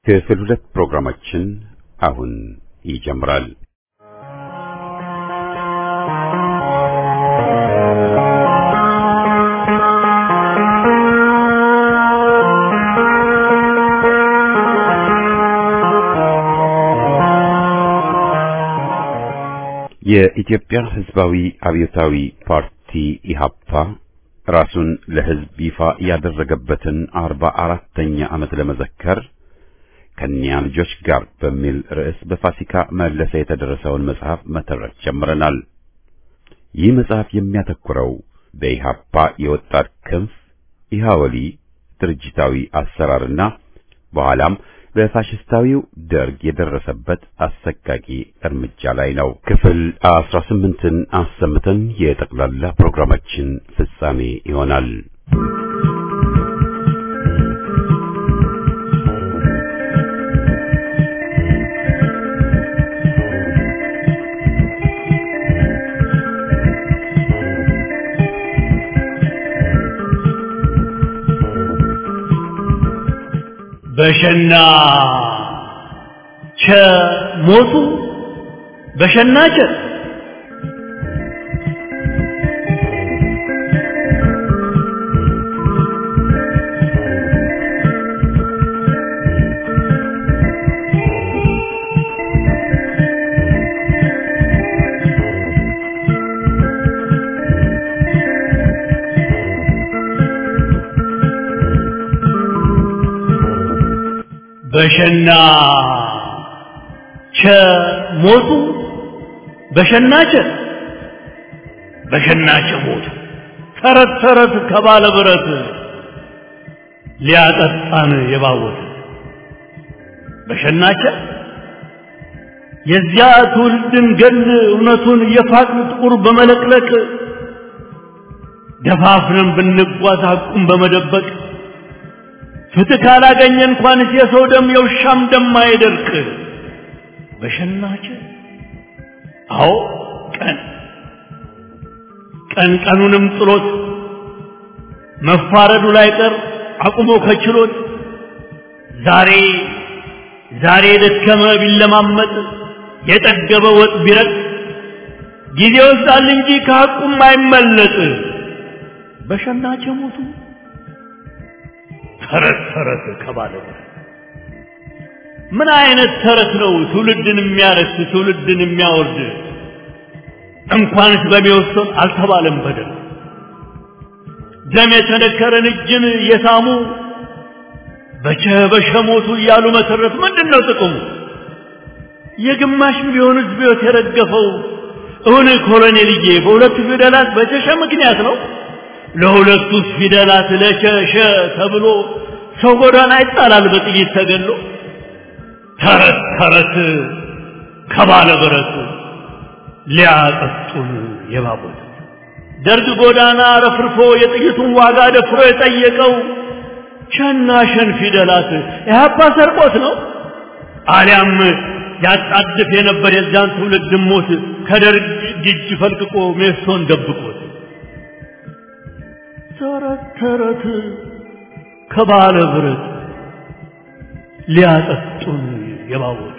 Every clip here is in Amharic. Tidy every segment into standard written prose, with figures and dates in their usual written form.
ክፍል 2 ፕሮግራማችን አሁን ይጀምራል። የኢትዮጵያ ሕዝባዊ አብዮታዊ ፓርቲ ኢህአፓ ራሱን ለሕዝብ ይፋ ያደረገበትን 44ኛ ዓመት ለመዘከር ከኒያ ልጆች ጋር በሚል ርዕስ በፋሲካ መለሰ የተደረሰውን መጽሐፍ መተረክ ጀምረናል። ይህ መጽሐፍ የሚያተኩረው በኢህአፓ የወጣት ክንፍ ኢህአወሊ ድርጅታዊ አሰራርና በኋላም በፋሽስታዊው ደርግ የደረሰበት አሰቃቂ እርምጃ ላይ ነው። ክፍል 18ን አሰምተን የጠቅላላ ፕሮግራማችን ፍጻሜ ይሆናል። በሸና ቸ ሞቱ በሸና ቸ በሸና ቸ ሞቱ በሸናቸ ሞቱ ተረት ተረት ከባለ ብረት ሊያጠጣን የባወት በሸናቸ የዚያ ትውልድን ገል እውነቱን የፋቅን ጥቁር በመለቅለቅ ደፋፍረን ብንጓዝ ሐቁን በመደበቅ ፍትህ ካላገኘ እንኳን የሰው ደም የውሻም ደም አይደርቅ በሸናቸ አዎ ቀኑንም ጥሎት መፋረዱ ላይ ቀር አቁሞ ከችሎት ዛሬ ደከመ ቢለማመጥ የጠገበ ወጥ ቢረቅ ጊዜ ወስዳል እንጂ ከሐቁም አይመለጥ በሸናቸ ሞቱ ተረት ከባለ ምን አይነት ተረት ነው ትውልድን የሚያረክስ ትውልድን የሚያወርድ እንኳንስ በሚወሰን አልተባለም በደል ደም የተነከረን እጅን የሳሙ በሸሞቱ እያሉ መሰረት ምንድነው ጥቅሙ የግማሽ ሚሊዮን ሕዝብ የተረገፈው እውን ኮሎኔልዬ በሁለት ፊደላት በቸሸ ምክንያት ነው ለሁለቱ ፊደላት ለቸሸ ተብሎ ሰው ጎዳና ይጣላል በጥይት ተገሎ ተረት ከባለ ብረት ሊያጠጡን የባቦት ደርግ ጎዳና ረፍርፎ የጥይቱን ዋጋ ደፍሮ የጠየቀው ቸና ሸን ፊደላት ኢህአፓ ሰርቆት ነው አሊያም ያጣድፍ የነበር የዛን ትውልድ ሞት ከደርግ እጅ ፈልቅቆ ሜሶን ደብቆት ተረት ከባለ ብረት ሊያጠጡን የባወት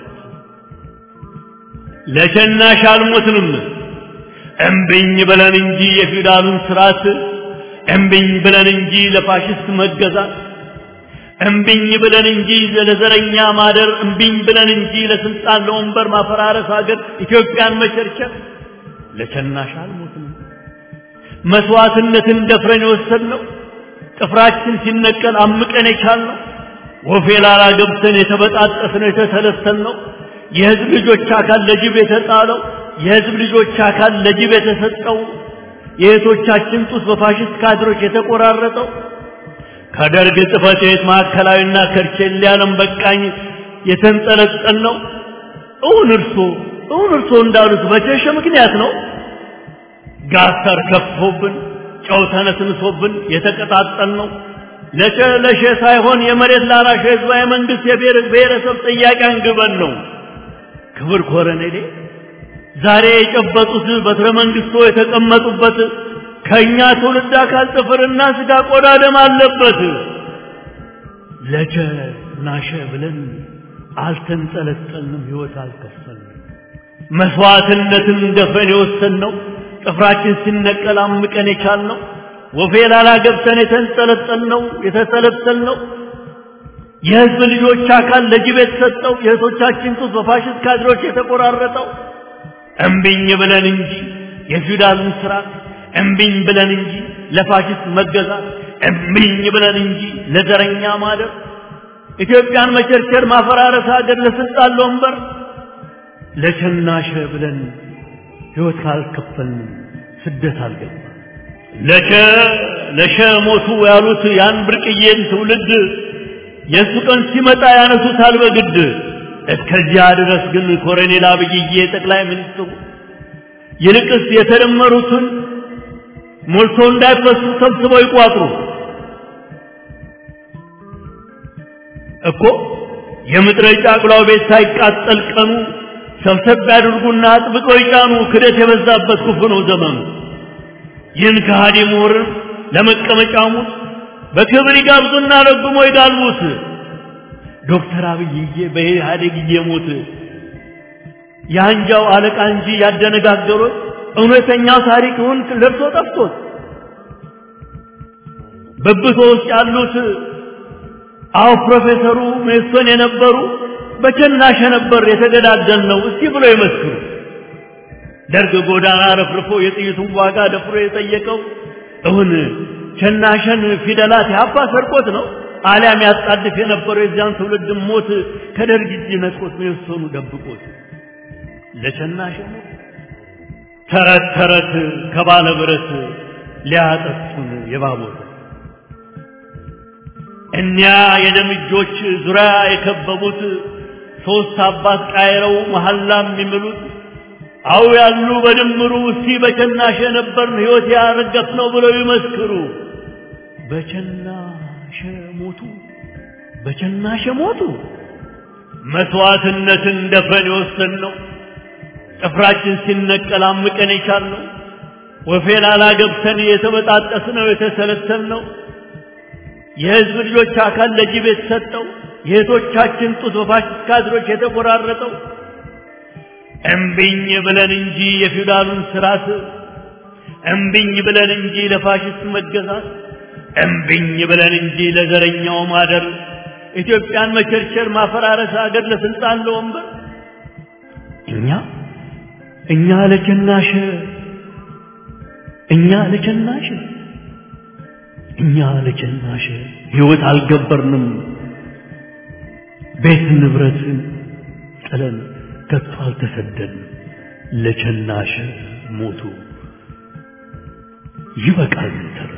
ለሸናሽ አልሞትንም እምብኝ ብለን እንጂ የፊውዳሉን ስርዓት እምብኝ ብለን እንጂ ለፋሽስት መገዛት እምብኝ ብለን እንጂ ለዘረኛ ማደር እምብኝ ብለን እንጂ ለስልጣን ለወንበር ማፈራረስ ሀገር ኢትዮጵያን መቸርቸር ለሸናሽ አልሞትንም መስዋዕትነትን ደፍረን የወሰድነው ጥፍራችን ሲነቀል አምቀን የቻልነው ወፌ ላላ ገብተን የተበጣጠስነው የተሰለሰልነው የህዝብ ልጆች አካል ለጅብ የተጣለው የህዝብ ልጆች አካል ለጅብ የተሰጠው የእህቶቻችን ጡት በፋሽስት ካድሮች የተቆራረጠው ከደርግ ጽሕፈት ቤት ማዕከላዊና ከርቼሌ ዓለም በቃኝ የተንጠለጠልነው እውን እርሶ እንዳሉት በቸሸ ምክንያት ነው ጋተር ከፍቶብን ጨው ተነስንሶብን የተቀጣጠልነው ለሸ ሳይሆን የመሬት ላራሽ ህዝባዊ መንግስት የብሔረሰብ ጥያቄ አንግበን ነው ክብር ኮሎኔሌ ዛሬ የጨበጡት በትረ መንግስቶ የተቀመጡበት ከኛ ትውልድ አካል ጥፍርና ስጋ ቆዳ ደም አለበት ለቸናሸ ብለን አልተንጠለጠልንም ሕይወት አልከፈልንም መስዋዕትነትን ደፈን የወሰንነው ጥፍራችን ሲነቀል አምቀን የቻልነው ወፌላላ ገብተን የተሰለጠልነው የሕዝብ ልጆች አካል ለጅብ የተሰጠው የእህቶቻችን ጡት በፋሽስት ካድሬዎች የተቆራረጠው እምቢኝ ብለን እንጂ የፊውዳልን ስርዓት እምቢኝ ብለን እንጂ ለፋሽስት መገዛት እምቢኝ ብለን እንጂ ለዘረኛ ማደር ኢትዮጵያን መቸርቸር ማፈራረስ ሀገር ለስልጣን ለወንበር ለቸናሸ ብለን ሕይወት ካልከፈልን ስደት አልገባ ለሸ ሞቱ ያሉት ያን ብርቅዬን ትውልድ የሱ ቀን ሲመጣ ያነሱታል በግድ እስከዚያ ድረስ ግን ኮሎኔል አብይዬ ጠቅላይ ሚኒስትሩ ይልቅስ የተደመሩትን ሞልቶ እንዳይፈሱ ሰብስበው ይቋጥሩ እኮ የምድረ ጫቅላው ቤት ሳይቃጠል ቀኑ ሰብሰብ ያድርጉና አጥብቀው ይጫኑ ክደት የበዛበት ክፉ ነው ዘመኑ ይህን ከሃዲ ምሁር ለመቀመጫሙ በክብር ይጋብዙና ረግሞ ይጋልቡት ዶክተር አብይዬ በኢህአዴግ እየሞት ያንጃው አለቃ እንጂ ያደነጋገሩት እውነተኛው ታሪክውን ለርሶ ጠፍቶት በብሶ ውስጥ ያሉት አው ፕሮፌሰሩ ሜሶን የነበሩ በቸናሸ ነበር የተገዳደልነው እስቲ ብሎ ይመስክሩ ደርግ ጎዳና ረፍርፎ የጥይቱን ዋጋ ደፍሮ የጠየቀው እውን ቸናሸን ፊደላት ያባ ሰርቆት ነው አሊያም ያጣድፍ የነበረው የዚያን ትውልድ ሞት ከደርግ እጅ ነጥቆት ሜሶኑ ደብቆት ለቸናሸ ተረት ተረት ከባለ ብረት ሊያጠጡን የባቦት እኒያ የደም እጆች ዙሪያ የከበቡት ሶስት አባት ቃይረው መሐላም የሚምሉት አው ያሉ በድምሩ እስቲ በቸናሸ ነበርን ሕይወት ያረገፍ ነው ብለው ይመስክሩ በቸናሸ ሞቱ መስዋዕትነትን ደፍረን የወሰንነው ጥፍራችን ሲነቀል አምቀን የቻልነው ወፌላላ ገብተን የተበጣጠስነው የተሰለተልነው የሕዝብ ልጆች አካል ለጅብ የተሰጠው የእህቶቻችን ጡት በፋሽስት ካድሬዎች የተቆራረጠው እምቢኝ ብለን እንጂ የፊውዳሉን ስርዓት እምቢኝ ብለን እንጂ ለፋሽስት መገዛት እምቢኝ ብለን እንጂ ለዘረኛው ማደር ኢትዮጵያን መቸርቸር ማፈራረስ ሀገር ለስልጣን ለወንበር እኛ ለቸናሸ ሕይወት አልገበርንም ቤት ንብረትን ጥለን ከቶ አልተሰደድንም ለቸናሸ ሞቱ ይበቃል ተረቱ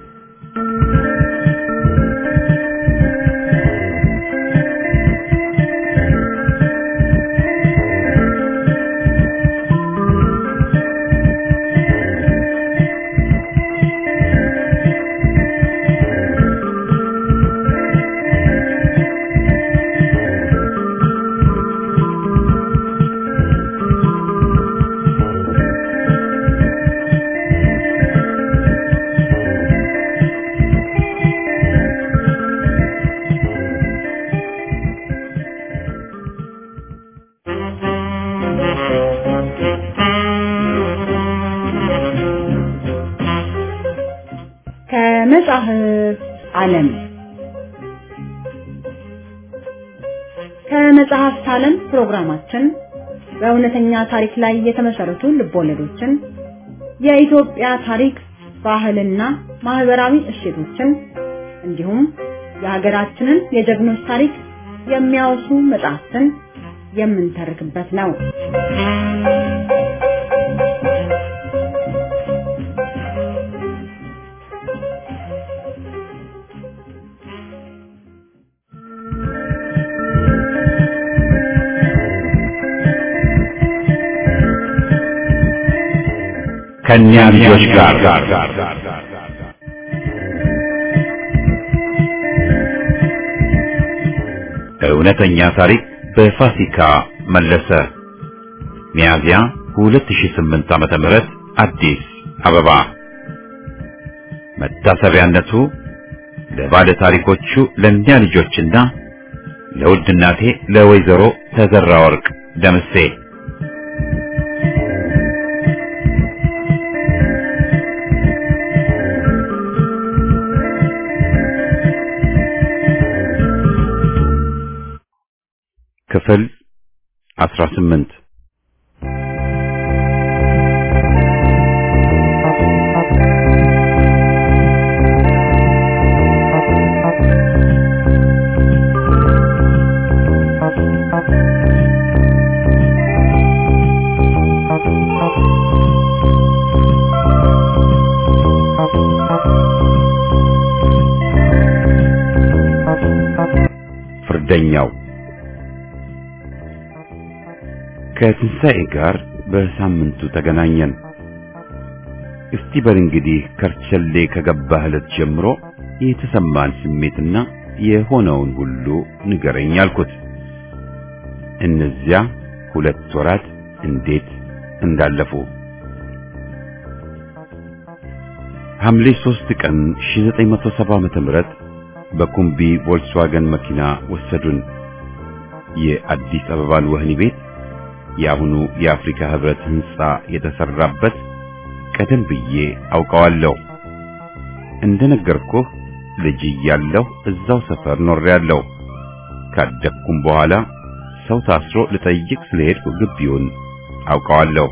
ከመጽሐፍት ዓለም ፕሮግራማችን በእውነተኛ ታሪክ ላይ የተመሰረቱ ልቦለዶችን የኢትዮጵያ ታሪክ ባህልና ማህበራዊ እሴቶችን እንዲሁም የሀገራችንን የጀግኖች ታሪክ የሚያወሱ መጽሐፍትን የምንተርክበት ነው። ከኛ ልጆች ጋር እውነተኛ ታሪክ በፋሲካ መለሰ ሚያዝያ 2008 ዓመተ ምህረት አዲስ አበባ። መታሰቢያነቱ ለባለ ታሪኮቹ ለእኛ ልጆችና ለውድ እናቴ ለወይዘሮ ተዘራ ወርቅ ደምሴ። ክፍል 18 ፍርደኛው ከትንሣኤ ጋር በሳምንቱ ተገናኘን። እስቲ በል እንግዲህ ከርቸሌ ከገባህ ዕለት ጀምሮ የተሰማን ስሜትና የሆነውን ሁሉ ንገረኝ አልኩት። እነዚያ 2 ወራት እንዴት እንዳለፉ። ሐምሌ 3 ቀን 1970 ዓመተ ምህረት በኩምቢ ቮልክስዋገን መኪና ወሰዱን። የአዲስ አበባን ወህኒ ቤት የአሁኑ የአፍሪካ ህብረት ህንጻ የተሰራበት ቀደም ብዬ አውቀዋለሁ። እንደነገርኩህ ልጅ እያለሁ እዛው ሰፈር ኖሬያለሁ። ካደኩም በኋላ ሰው ታስሮ ልጠይቅ ስለሄድኩ ግቢውን አውቀዋለሁ።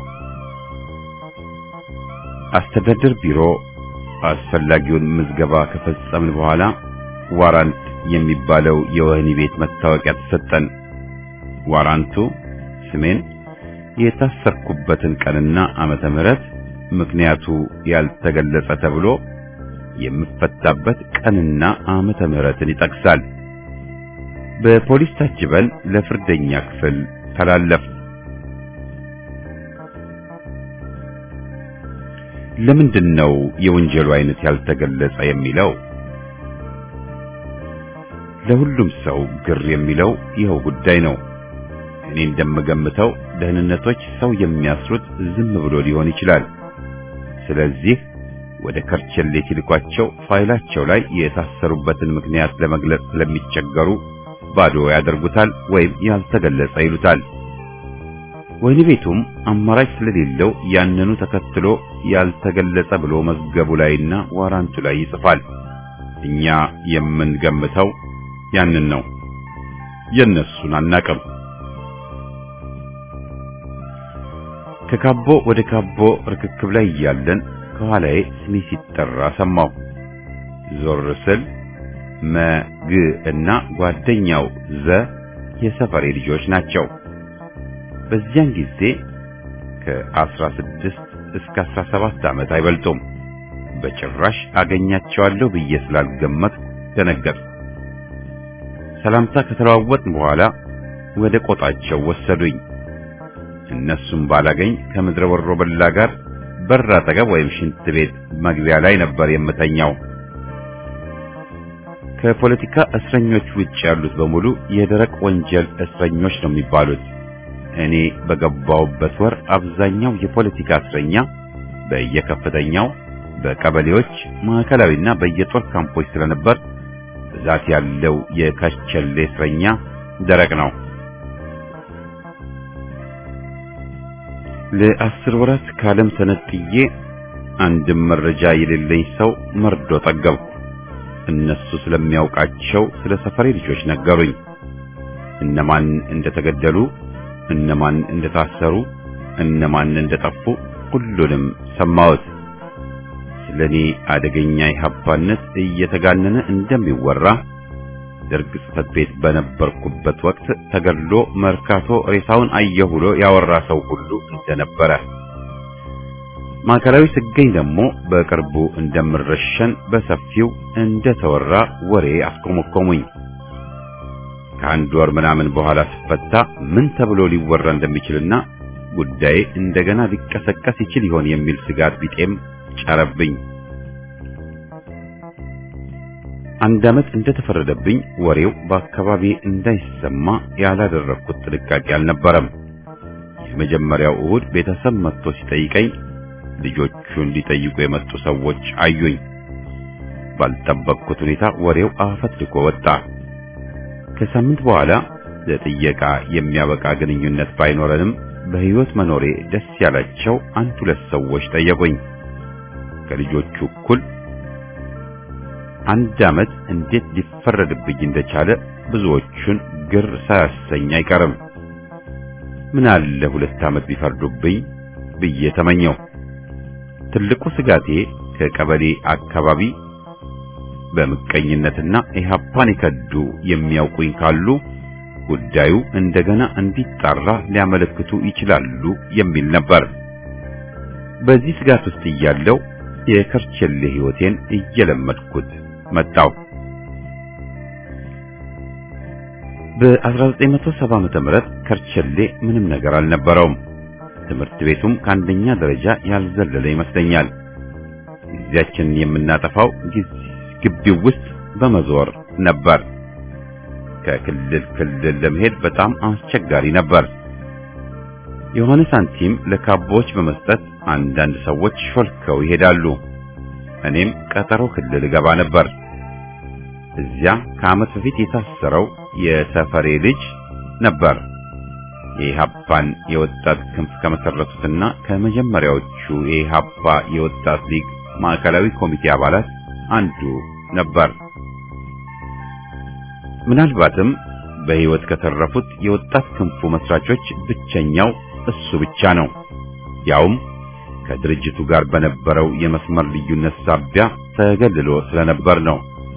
አስተዳደር ቢሮ አስፈላጊውን ምዝገባ ከፈጸምን በኋላ ዋራንት የሚባለው የወህኒ ቤት መታወቂያ ተሰጠን። ዋራንቱ ስሜን፣ የታሰርኩበትን ቀንና ዓመተ ምህረት፣ ምክንያቱ ያልተገለጸ ተብሎ የምፈታበት ቀንና ዓመተ ምህረትን ይጠቅሳል። በፖሊስ ታጅበን ለፍርደኛ ክፍል ተላለፍ። ለምንድን ነው የወንጀሉ አይነት ያልተገለጸ የሚለው? ለሁሉም ሰው ግር የሚለው ይኸው ጉዳይ ነው። እኔ እንደምገምተው ደህንነቶች ሰው የሚያስሩት ዝም ብሎ ሊሆን ይችላል። ስለዚህ ወደ ከርቸሌ ሲልኳቸው ፋይላቸው ላይ የታሰሩበትን ምክንያት ለመግለጽ ስለሚቸገሩ ባዶ ያደርጉታል ወይም ያልተገለጸ ይሉታል። ወህኒ ቤቱም አማራጭ ስለሌለው ያንኑ ተከትሎ ያልተገለጸ ብሎ መዝገቡ ላይና ዋራንቱ ላይ ይጽፋል። እኛ የምንገምተው ያንን ነው። የነሱን አናቅም። ከካቦ ወደ ካቦ ርክክብ ላይ እያለን ከኋላዬ ስሜ ሲጠራ ሰማሁ። ዞር ስል መግ እና ጓደኛው ዘ የሰፈሬ ልጆች ናቸው። በዚያን ጊዜ ከ16 እስከ 17 ዓመት አይበልጡም። በጭራሽ አገኛቸዋለሁ ብዬ ስላልገመትኩ ደነገጥኩ። ሰላምታ ከተለዋወጥን በኋላ ወደ ቆጣቸው ወሰዱኝ። እነሱም ባላገኝ ከምድረ ወሮ በላ ጋር በር አጠገብ ወይም ሽንት ቤት መግቢያ ላይ ነበር የምተኛው። ከፖለቲካ እስረኞች ውጭ ያሉት በሙሉ የደረቅ ወንጀል እስረኞች ነው የሚባሉት። እኔ በገባውበት ወር አብዛኛው የፖለቲካ እስረኛ በየከፍተኛው በቀበሌዎች ማዕከላዊና በየጦር ካምፖች ስለነበር ብዛት ያለው የከርቸሌ እስረኛ ደረቅ ነው። ለ10 ወራት ካለም ተነጥዬ አንድም መረጃ የሌለኝ ሰው መርዶ ጠገብኩ። እነሱ ስለሚያውቃቸው ስለ ሰፈሬ ልጆች ነገሩኝ። እነማን እንደተገደሉ፣ እነማን እንደታሰሩ፣ እነማን እንደጠፉ ሁሉንም ሰማሁት። ስለኔ አደገኛ ኢህአፓነት እየተጋነነ እንደሚወራ ደርግ ጽሕፈት ቤት በነበርኩበት ወቅት ተገድሎ መርካቶ ሬሳውን አየሁ ብሎ ያወራ ሰው ሁሉ እንደነበረ፣ ማዕከላዊ ስገኝ ደግሞ በቅርቡ እንደምረሸን በሰፊው እንደተወራ ወሬ አስቆመቆሙኝ። ከአንድ ወር ምናምን በኋላ ስፈታ ምን ተብሎ ሊወራ እንደሚችልና ጉዳዬ እንደገና ሊቀሰቀስ ይችል ይሆን የሚል ስጋት ቢጤም ጫረብኝ። 1 ዓመት እንደተፈረደብኝ ወሬው በአካባቢ እንዳይሰማ ያላደረኩት ጥንቃቄ አልነበረም። የመጀመሪያው እሁድ ቤተሰብ መጥቶ ሲጠይቀኝ ልጆቹን ሊጠይቁ የመጡ ሰዎች አዩኝ። ባልጠበቅኩት ሁኔታ ወሬው አፈትልኮ ወጣ። ከሳምንት በኋላ ለጥየቃ የሚያበቃ ግንኙነት ባይኖረንም በህይወት መኖሬ ደስ ያላቸው አንድ ሁለት ሰዎች ጠየቁኝ። ከልጆቹ እኩል አንድ ዓመት እንዴት ሊፈረድብኝ እንደቻለ ብዙዎቹን ግር ሳያሰኝ አይቀርም። ምን አለ 2 ዓመት ቢፈርዱብኝ ብዬ ተመኘው። ትልቁ ስጋቴ ከቀበሌ አካባቢ በምቀኝነትና ኢህአፓን የከዱ የሚያውቁኝ ካሉ ጉዳዩ እንደገና እንዲጣራ ሊያመለክቱ ይችላሉ የሚል ነበር። በዚህ ስጋት ውስጥ እያለው የከርቸሌ ህይወቴን እየለመድኩት መጣው። በ1970 ዓመተ ምህረት ከርቸሌ ምንም ነገር አልነበረውም። ትምህርት ቤቱም ከአንደኛ ደረጃ ያልዘለለ ይመስለኛል። ጊዜያችንን የምናጠፋው ግቢው ውስጥ በመዞር ነበር። ከክልል ክልል ለመሄድ በጣም አስቸጋሪ ነበር። የሆነ ሳንቲም ለካቦች በመስጠት አንዳንድ ሰዎች ሾልከው ይሄዳሉ። እኔም ቀጠሮ ክልል ገባ ነበር። እዚያ ከዓመት በፊት የታሰረው የሰፈሬ ልጅ ነበር። የኢህአፓን የወጣት ክንፍ ከመሰረቱትና ከመጀመሪያዎቹ የኢህአፓ የወጣት ሊግ ማዕከላዊ ኮሚቴ አባላት አንዱ ነበር። ምናልባትም በህይወት ከተረፉት የወጣት ክንፉ መስራቾች ብቸኛው እሱ ብቻ ነው። ያውም ከድርጅቱ ጋር በነበረው የመስመር ልዩነት ሳቢያ ተገልሎ ስለነበር ነው።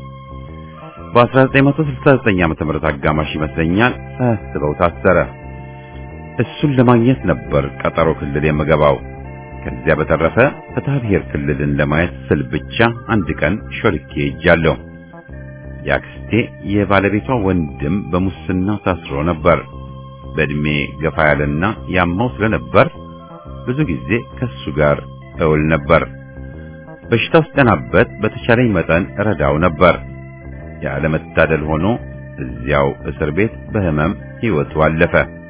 በ1969 ዓመተ ምህረት አጋማሽ ይመስለኛል ሳያስበው ታሰረ። እሱን ለማግኘት ነበር ቀጠሮ ክልል የምገባው። ከዚያ በተረፈ ፍትሐ ብሔር ክልልን ለማየት ስል ብቻ አንድ ቀን ሾልኬ ሄጃለሁ። ያክስቴ የባለቤቷ ወንድም በሙስና ታስሮ ነበር። በእድሜ ገፋ ያለና ያማው ስለነበር ብዙ ጊዜ ከሱ ጋር እውል ነበር። በሽታው ሲጠናበት በተቻለኝ መጠን እረዳው ነበር። ያለመታደል ሆኖ እዚያው እስር ቤት በህመም ህይወቱ አለፈ።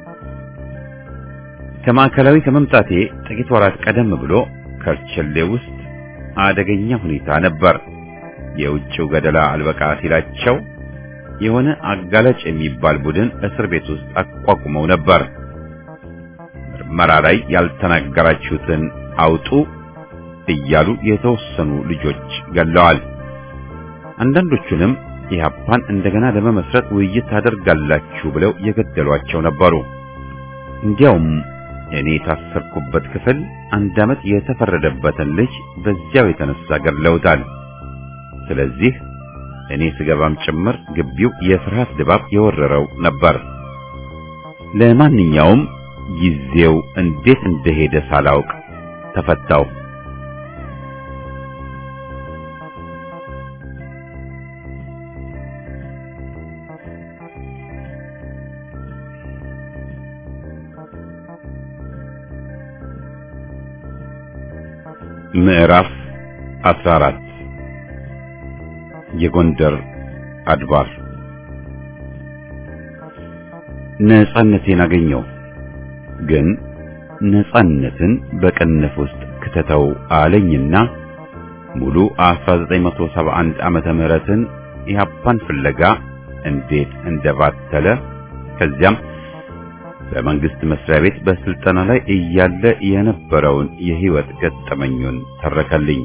ከማዕከላዊ ከመምጣቴ ጥቂት ወራት ቀደም ብሎ ከርቸሌ ውስጥ አደገኛ ሁኔታ ነበር። የውጭው ገደላ አልበቃ ሲላቸው የሆነ አጋላጭ የሚባል ቡድን እስር ቤት ውስጥ አቋቁመው ነበር። ምርመራ ላይ ያልተናገራችሁትን አውጡ እያሉ የተወሰኑ ልጆች ገለዋል። አንዳንዶቹንም ኢህአፓን እንደገና ለመመስረት ውይይት ታደርጋላችሁ ብለው የገደሏቸው ነበሩ። እንዲያውም እኔ ታሰርኩበት ክፍል 1 ዓመት የተፈረደበትን ልጅ በዚያው የተነሳ ገድለውታል። ስለዚህ እኔ ስገባም ጭምር ግቢው የፍርሃት ድባብ የወረረው ነበር። ለማንኛውም ጊዜው እንዴት እንደሄደ ሳላውቅ ተፈታው። ምዕራፍ 14 የጎንደር አድባር። ነፃነቴን አገኘው። ግን ነፃነትን በቅንፍ ውስጥ ከተተው አለኝና ሙሉ 1971 ዓመተ ምህረትን ኢህአፓን ፍለጋ እንዴት እንደባተለ ከዚያም በመንግስት መስሪያ ቤት በስልጠና ላይ እያለ የነበረውን የህይወት ገጠመኙን ተረከልኝ።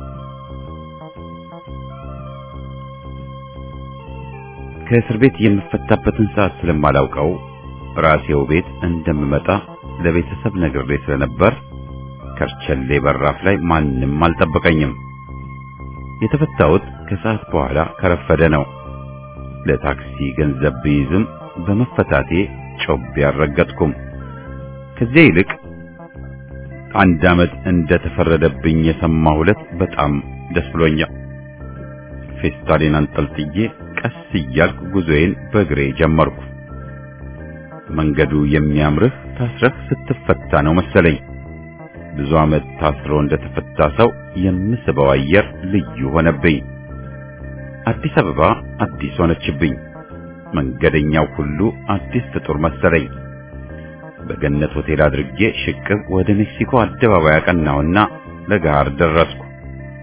ከእስር ቤት የምፈታበትን ሰዓት ስለማላውቀው ራሴው ቤት እንደምመጣ ለቤተሰብ ነግሬ ስለነበር ከርቸሌ በራፍ ላይ ማንም አልጠበቀኝም። የተፈታሁት ከሰዓት በኋላ ከረፈደ ነው። ለታክሲ ገንዘብ ቢይዝም በመፈታቴ ጮቤ አልረገጥኩም። ከዚያ ይልቅ 1 ዓመት እንደተፈረደብኝ የሰማሁለት በጣም ደስ ብሎኛል። ፌስታሌን አንጠልጥዬ ቀስ እያልኩ ጉዞዬን በእግሬ ጀመርኩ። መንገዱ የሚያምርህ ታስረህ ስትፈታ ነው መሰለኝ። ብዙ ዓመት ታስሮ እንደተፈታ ሰው የምስበው አየር ልዩ ሆነብኝ። አዲስ አበባ አዲስ ሆነችብኝ። መንገደኛው ሁሉ አዲስ ፍጡር መሰለኝ። በገነት ሆቴል አድርጌ ሽቅብ ወደ ሜክሲኮ አደባባይ አቀናውና ለገሃር ደረስኩ።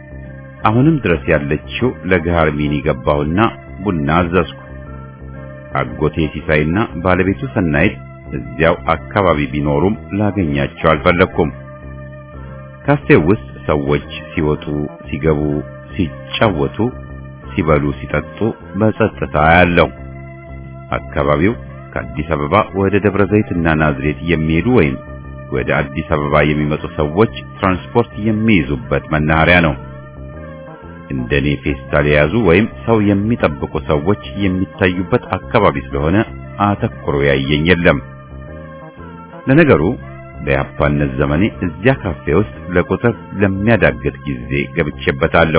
አሁንም ድረስ ያለችው ለገሃር ሚኒ ገባሁና ቡና አዘዝኩ። አጎቴ ሲሳይና ባለቤቱ ሰናይት እዚያው አካባቢ ቢኖሩም ላገኛቸው አልፈለኩም። ካፌው ውስጥ ሰዎች ሲወጡ ሲገቡ፣ ሲጫወቱ፣ ሲበሉ፣ ሲጠጡ በጸጥታ ያለው አካባቢው ከአዲስ አበባ ወደ ደብረ ዘይትና ናዝሬት የሚሄዱ ወይም ወደ አዲስ አበባ የሚመጡ ሰዎች ትራንስፖርት የሚይዙበት መናኸሪያ ነው። እንደኔ ፌስታል የያዙ ወይም ሰው የሚጠብቁ ሰዎች የሚታዩበት አካባቢ ስለሆነ አተኩሮ ያየኝ የለም። ለነገሩ በያፓነት ዘመኔ እዚያ ካፌ ውስጥ ለቁጥር ለሚያዳግት ጊዜ ገብቼበታለሁ።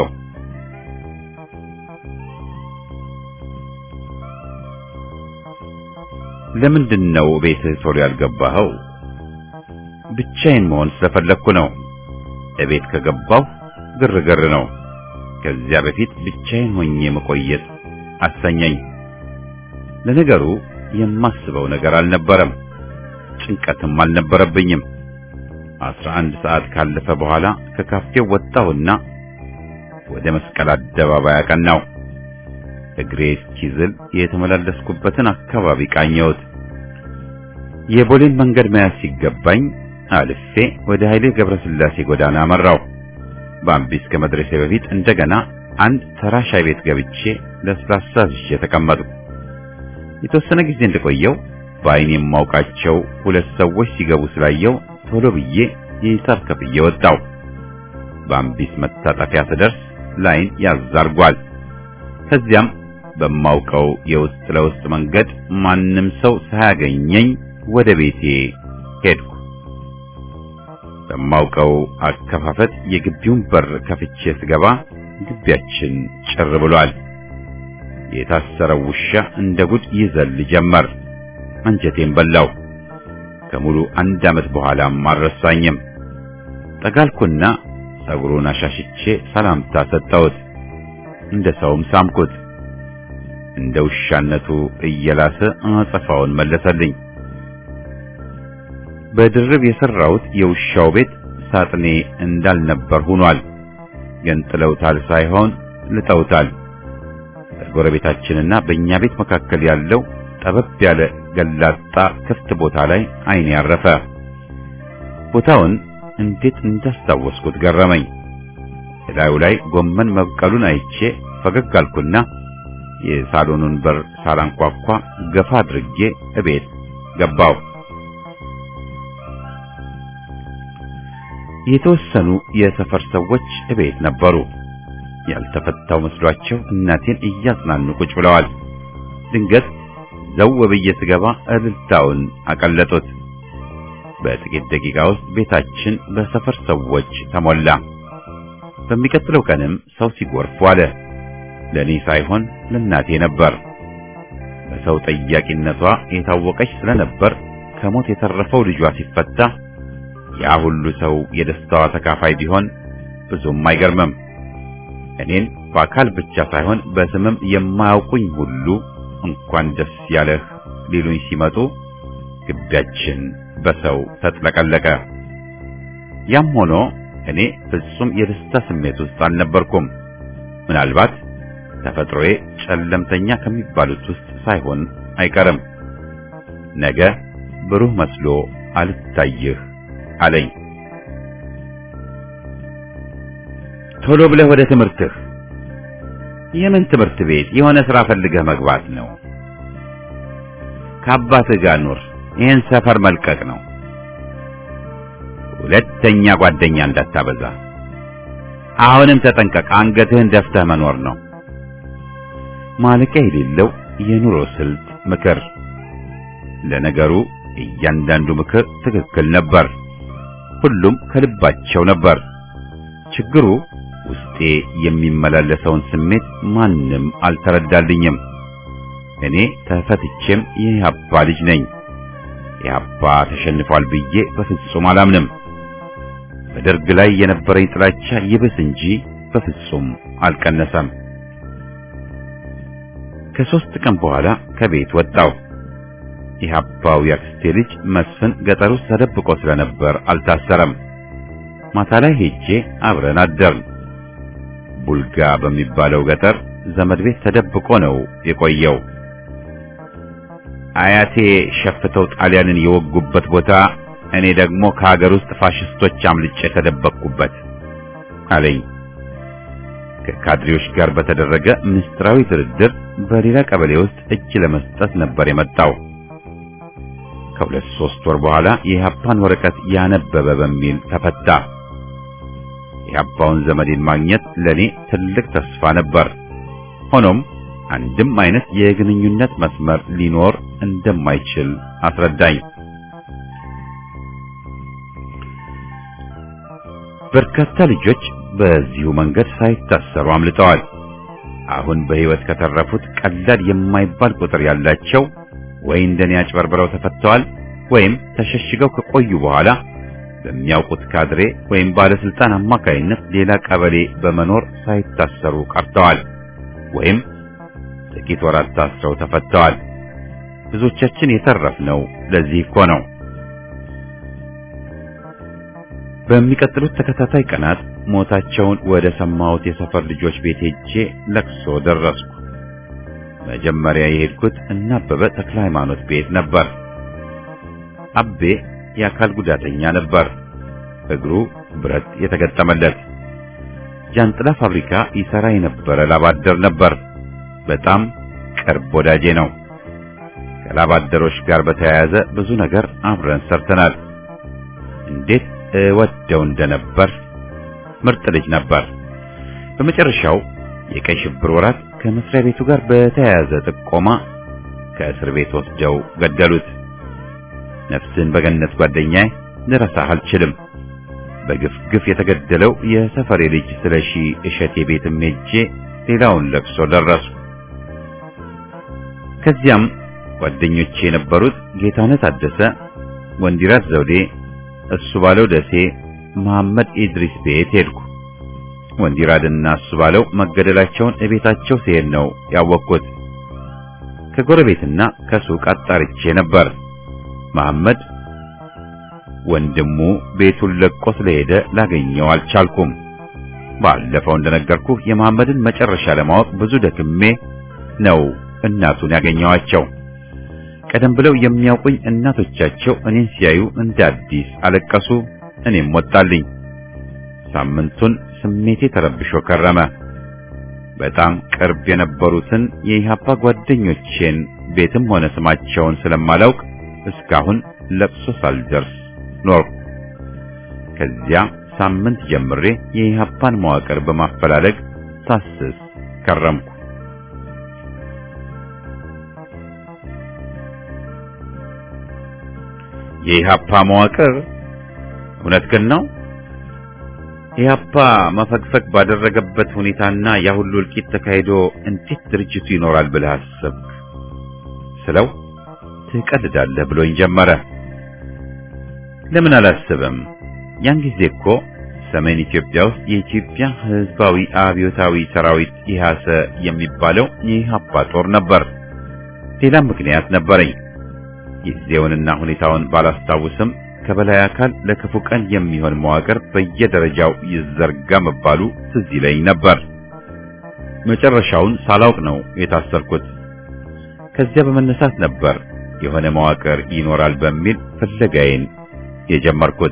ለምንድነው ቤትህ ቶሎ ያልገባኸው? ብቻዬን መሆን ስለፈለኩ ነው። እቤት ከገባሁ ግርግር ነው። ከዚያ በፊት ብቻዬን ሆኜ መቆየት አሰኘኝ። ለነገሩ የማስበው ነገር አልነበረም፣ ጭንቀትም አልነበረብኝም። 11 ሰዓት ካለፈ በኋላ ከካፌው ወጣሁና ወደ መስቀል አደባባይ አቀናሁ። እግሬ እስኪዝል የተመላለስኩበትን አካባቢ ቃኘሁት። የቦሌን መንገድ መያዝ ሲገባኝ አልፌ ወደ ኃይሌ ገብረስላሴ ጎዳና አመራው። በአምቢስ ከመድረሴ በፊት እንደገና አንድ ተራ ሻይ ቤት ገብቼ ለስላሳ ይዤ ተቀመጥኩ። የተወሰነ ጊዜ እንደቆየው በዓይኔ የማውቃቸው 2 ሰዎች ሲገቡ ስላየው ቶሎ ብዬ የሂሳብ ከፍዬ ወጣው። በአምቢስ መታጠፊያ ስደርስ ላይን ያዛርጓል። ከዚያም በማውቀው የውስጥ ለውስጥ መንገድ ማንም ሰው ሳያገኘኝ ወደ ቤቴ ሄድኩ። በማውቀው አከፋፈት የግቢውን በር ከፍቼ ስገባ ግቢያችን ጭር ብሏል። የታሰረው ውሻ እንደ ጉድ ይዘል ጀመር። አንጀቴን በላው። ከሙሉ 1 ዓመት በኋላም አልረሳኝም። ጠጋልኩና ጸጉሩን አሻሽቼ ሰላምታ ሰጠሁት። እንደ ሰውም ሳምኩት። እንደ ውሻነቱ እየላሰ አጸፋውን መለሰልኝ። በድርብ የሰራሁት የውሻው ቤት ሳጥኔ እንዳልነበር ሆኗል። ገንጥለውታል ሳይሆን ልጠውታል። በጎረቤታችንና በእኛ ቤት መካከል ያለው ጠበብ ያለ ገላጣ ክፍት ቦታ ላይ ዓይኔ ያረፈ። ቦታውን እንዴት እንዳስታወስኩት ገረመኝ። እላዩ ላይ ጎመን መብቀሉን አይቼ ፈገግ አልኩና የሳሎኑን በር ሳላንኳኳ ገፋ አድርጌ እቤት ገባው። የተወሰኑ የሰፈር ሰዎች እቤት ነበሩ። ያልተፈታው መስሏቸው እናቴን እያጽናኑ ቁጭ ብለዋል። ድንገት ዘው ብዬ ስገባ እልልታውን አቀለጡት። በጥቂት ደቂቃ ውስጥ ቤታችን በሰፈር ሰዎች ተሞላ። በሚቀጥለው ቀንም ሰው ሲጎርፍ ዋለ። ለኔ ሳይሆን ለእናቴ ነበር። በሰው ጠያቂነቷ የታወቀች ስለነበር ከሞት የተረፈው ልጇ ሲፈታ ያ ሁሉ ሰው የደስታዋ ተካፋይ ቢሆን ብዙም አይገርምም። እኔን በአካል ብቻ ሳይሆን በስምም የማያውቁኝ ሁሉ እንኳን ደስ ያለህ ሊሉኝ ሲመጡ ግቢያችን በሰው ተጥለቀለቀ። ያም ሆኖ እኔ ፍጹም የደስታ ስሜት ውስጥ አልነበርኩም። ምናልባት ተፈጥሮዬ ጨለምተኛ ከሚባሉት ውስጥ ሳይሆን አይቀርም። ነገ ብሩህ መስሎ አልታይህ አለኝ። ቶሎ ብለህ ወደ ትምህርትህ። የምን ትምህርት ቤት? የሆነ ሥራ ፈልገህ መግባት ነው። ከአባትህ ጋር ኑር። ይህን ሰፈር መልቀቅ ነው። ሁለተኛ ጓደኛ እንዳታበዛ። አሁንም ተጠንቀቅ። አንገትህን ደፍተህ መኖር ነው። ማለቂያ የሌለው የኑሮ ስልት ምክር። ለነገሩ እያንዳንዱ ምክር ትክክል ነበር። ሁሉም ከልባቸው ነበር። ችግሩ ውስጤ የሚመላለሰውን ስሜት ማንም አልተረዳልኝም። እኔ ተፈትቼም የኢህአፓ ልጅ ነኝ። ኢህአፓ ተሸንፏል ብዬ በፍጹም አላምንም። በደርግ ላይ የነበረኝ ጥላቻ ይብስ እንጂ በፍጹም አልቀነሰም። ከ3 ቀን በኋላ ከቤት ወጣው። ኢህአፓው ያክስቴ ልጅ መስፍን ገጠር ውስጥ ተደብቆ ስለነበር አልታሰረም። ማታ ላይ ሄጄ አብረን አደርን። ቡልጋ በሚባለው ገጠር ዘመድ ቤት ተደብቆ ነው የቆየው። አያቴ ሸፍተው ጣሊያንን የወጉበት ቦታ እኔ ደግሞ ከሀገር ውስጥ ፋሽስቶች አምልጬ ተደበቅኩበት አለኝ። ከካድሬዎች ጋር በተደረገ ምስጢራዊ ድርድር በሌላ ቀበሌ ውስጥ እጅ ለመስጠት ነበር የመጣው። ከ2-3 ወር በኋላ የኢህአፓን ወረቀት ያነበበ በሚል ተፈታ። የኢህአፓውን ዘመዴን ማግኘት ለኔ ትልቅ ተስፋ ነበር። ሆኖም አንድም አይነት የግንኙነት መስመር ሊኖር እንደማይችል አስረዳኝ። በርካታ ልጆች በዚሁ መንገድ ሳይታሰሩ አምልጠዋል። አሁን በህይወት ከተረፉት ቀላል የማይባል ቁጥር ያላቸው ወይ እንደኔ አጭበርብረው ተፈተዋል ወይም ተሸሽገው ከቆዩ በኋላ በሚያውቁት ካድሬ ወይም ባለስልጣን አማካይነት ሌላ ቀበሌ በመኖር ሳይታሰሩ ቀርተዋል ወይም ጥቂት ወራት ታስረው ተፈተዋል። ብዙዎቻችን የተረፍነው ለዚህ እኮ ነው። በሚቀጥሉት ተከታታይ ቀናት ሞታቸውን ወደ ሰማሁት የሰፈር ልጆች ቤት ሄጄ ለቅሶ ደረስኩ። መጀመሪያ የሄድኩት እና አበበ ተክለ ሃይማኖት ቤት ነበር። አቤ የአካል ጉዳተኛ ነበር። እግሩ ብረት የተገጠመለት ጃንጥላ ፋብሪካ ይሰራ የነበረ ላባደር ነበር። በጣም ቅርብ ወዳጄ ነው። ከላባደሮች ጋር በተያያዘ ብዙ ነገር አብረን ሰርተናል። እንዴት ወደው እንደነበር ምርጥ ልጅ ነበር። በመጨረሻው የቀይ ሽብር ወራት ከመስሪያ ቤቱ ጋር በተያያዘ ጥቆማ ከእስር ቤት ወስደው ገደሉት። ነፍስን በገነት ጓደኛዬ ልረሳህ አልችልም። በግፍ የተገደለው የሰፈሬ ልጅ ስለሺ እሸቴ ቤትም ሄጄ ሌላውን ለቅሶ ደረሱ። ከዚያም ጓደኞቼ የነበሩት ጌታነት አደሰ፣ ወንዲራት ዘውዴ፣ እሱ ባለው ደሴ፣ መሐመድ ኢድሪስ ቤት ሄድኩ። ወንዲራድና እሱ ባለው መገደላቸውን እቤታቸው ሲሄድ ነው ያወቅኩት። ከጎረቤትና ከሱቅ አጣርቼ ነበር። መሐመድ ወንድሙ ቤቱን ለቆ ስለሄደ ላገኘው አልቻልኩም። ባለፈው እንደነገርኩ የመሐመድን መጨረሻ ለማወቅ ብዙ ደክሜ ነው እናቱን ያገኘዋቸው። ቀደም ብለው የሚያውቁኝ እናቶቻቸው እኔን ሲያዩ እንደ አዲስ አለቀሱ። እኔም ወጣልኝ። ሳምንቱን ስሜቴ ተረብሾ ከረመ። በጣም ቅርብ የነበሩትን የኢህአፓ ጓደኞቼን ቤትም ሆነ ስማቸውን ስለማላውቅ እስካሁን ለቅሶ ሳልደርስ ኖርኩ። ከዚያ ሳምንት ጀምሬ የኢህአፓን መዋቅር በማፈላለግ ሳስስ ከረምኩ። የኢህአፓ መዋቅር እውነት ግን ነው? ኢህአፓ መፈግፈግ ባደረገበት ሁኔታና ያ ሁሉ እልቂት ተካሂዶ እንዴት ድርጅቱ ይኖራል ብለህ አሰብክ ስለው ትቀልዳለህ ብሎኝ ጀመረ። ለምን አላስብም? ያን ጊዜ እኮ ሰሜን ኢትዮጵያ ውስጥ የኢትዮጵያ ሕዝባዊ አብዮታዊ ሰራዊት ኢህአሰ የሚባለው የኢህአፓ ጦር ነበር። ሌላ ምክንያት ነበረኝ። ጊዜውንና ሁኔታውን ባላስታውስም ከበላይ አካል ለክፉ ቀን የሚሆን መዋቅር በየደረጃው ይዘርጋ መባሉ ትዝ ይለኝ ነበር። መጨረሻውን ሳላውቅ ነው የታሰርኩት። ከዚያ በመነሳት ነበር የሆነ መዋቅር ይኖራል በሚል ፍለጋዬን የጀመርኩት።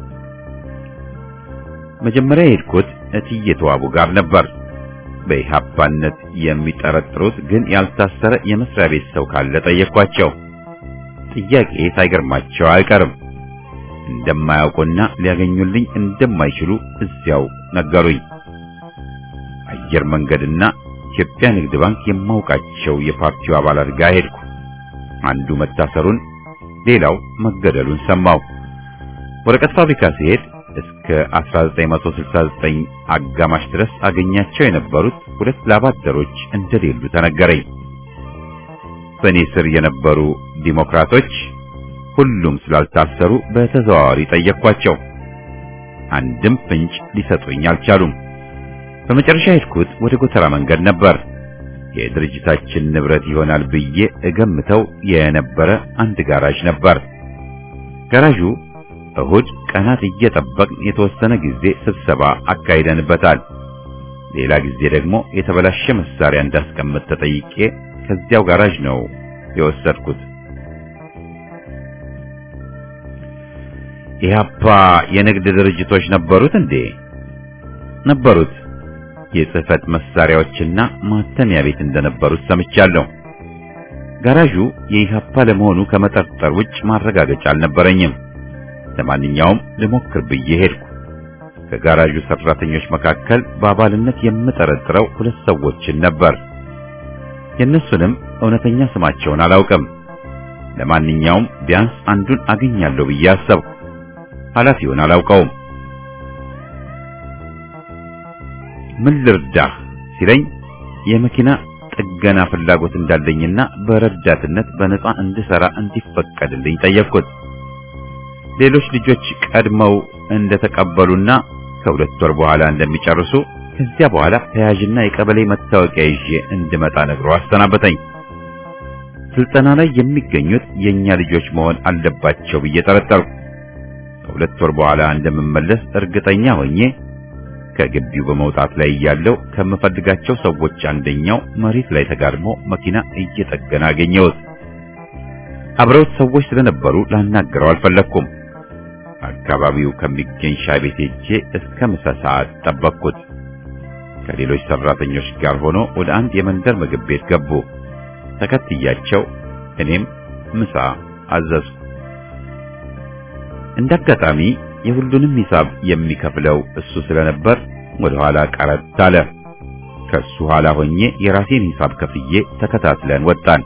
መጀመሪያ የሄድኩት እትዬ ተዋቡ ጋር ነበር። በኢህአፓነት የሚጠረጥሩት ግን ያልታሰረ የመስሪያ ቤት ሰው ካለ ጠየኳቸው። ጥያቄ ሳይገርማቸው አይቀርም። እንደማያውቁና ሊያገኙልኝ እንደማይችሉ እዚያው ነገሩኝ። አየር መንገድና ኢትዮጵያ ንግድ ባንክ የማውቃቸው የፓርቲው አባላት ጋር ሄድኩ። አንዱ መታሰሩን፣ ሌላው መገደሉን ሰማሁ። ወረቀት ፋብሪካ ሲሄድ እስከ 1969 አጋማሽ ድረስ አገኛቸው የነበሩት 2 ላባደሮች እንደሌሉ ተነገረኝ። በኔ ስር የነበሩ ዲሞክራቶች ሁሉም ስላልታሰሩ በተዘዋዋሪ ጠየቅኳቸው። አንድም ፍንጭ ሊሰጡኝ አልቻሉም። በመጨረሻ ሄድኩት ወደ ጎተራ መንገድ ነበር። የድርጅታችን ንብረት ይሆናል ብዬ እገምተው የነበረ አንድ ጋራዥ ነበር። ጋራዡ እሁድ ቀናት እየጠበቅን የተወሰነ ጊዜ ስብሰባ አካሂደንበታል። ሌላ ጊዜ ደግሞ የተበላሸ መሳሪያ እንዳስቀምጥ ተጠይቄ ከዚያው ጋራዥ ነው የወሰድኩት። ኢህአፓ የንግድ ድርጅቶች ነበሩት እንዴ? ነበሩት። የጽህፈት መሳሪያዎችና ማተሚያ ቤት እንደነበሩት ሰምቻለሁ። ጋራዡ የኢህአፓ ለመሆኑ ከመጠርጠር ውጭ ማረጋገጫ አልነበረኝም። ለማንኛውም ልሞክር ብዬ ሄድኩ። ከጋራዡ ሰራተኞች መካከል በአባልነት የምጠረጥረው 2 ሰዎችን ነበር። የእነሱንም እውነተኛ ስማቸውን አላውቅም። ለማንኛውም ቢያንስ አንዱን አገኛለሁ ብዬ አሰብኩ። ኃላፊውን አላውቀውም። ምን ልርዳህ ሲለኝ የመኪና ጥገና ፍላጎት እንዳለኝና በረዳትነት በነፃ እንድሰራ እንዲፈቀድልኝ ጠየቅኩት። ሌሎች ልጆች ቀድመው እንደተቀበሉና ከ2 ወር በኋላ እንደሚጨርሱ ከዚያ በኋላ ተያዥና የቀበሌ መታወቂያ ይዤ እንድመጣ ነግሮ አሰናበተኝ። ስልጠና ላይ የሚገኙት የኛ ልጆች መሆን አለባቸው ብዬ ጠረጠርኩ። ከ2 ወር በኋላ እንደምመለስ እርግጠኛ ሆኜ ከግቢው በመውጣት ላይ ያለው ከምፈልጋቸው ሰዎች አንደኛው መሬት ላይ ተጋድሞ መኪና እየጠገነ አገኘሁት። አብረውት ሰዎች ስለነበሩ ላናገረው አልፈለኩም። አካባቢው ከሚገኝ ሻይ ቤት ሄጄ እስከ ምሳ ሰዓት ጠበቅኩት። ከሌሎች ሰራተኞች ጋር ሆኖ ወደ አንድ የመንደር ምግብ ቤት ገቡ። ተከትያቸው እኔም ምሳ አዘዝኩ። እንዳጋጣሚ የሁሉንም ሂሳብ የሚከፍለው እሱ ስለነበር ወደ ኋላ ቀረት አለ። ከሱ ኋላ ሆኜ የራሴን ሂሳብ ከፍዬ ተከታትለን ወጣን።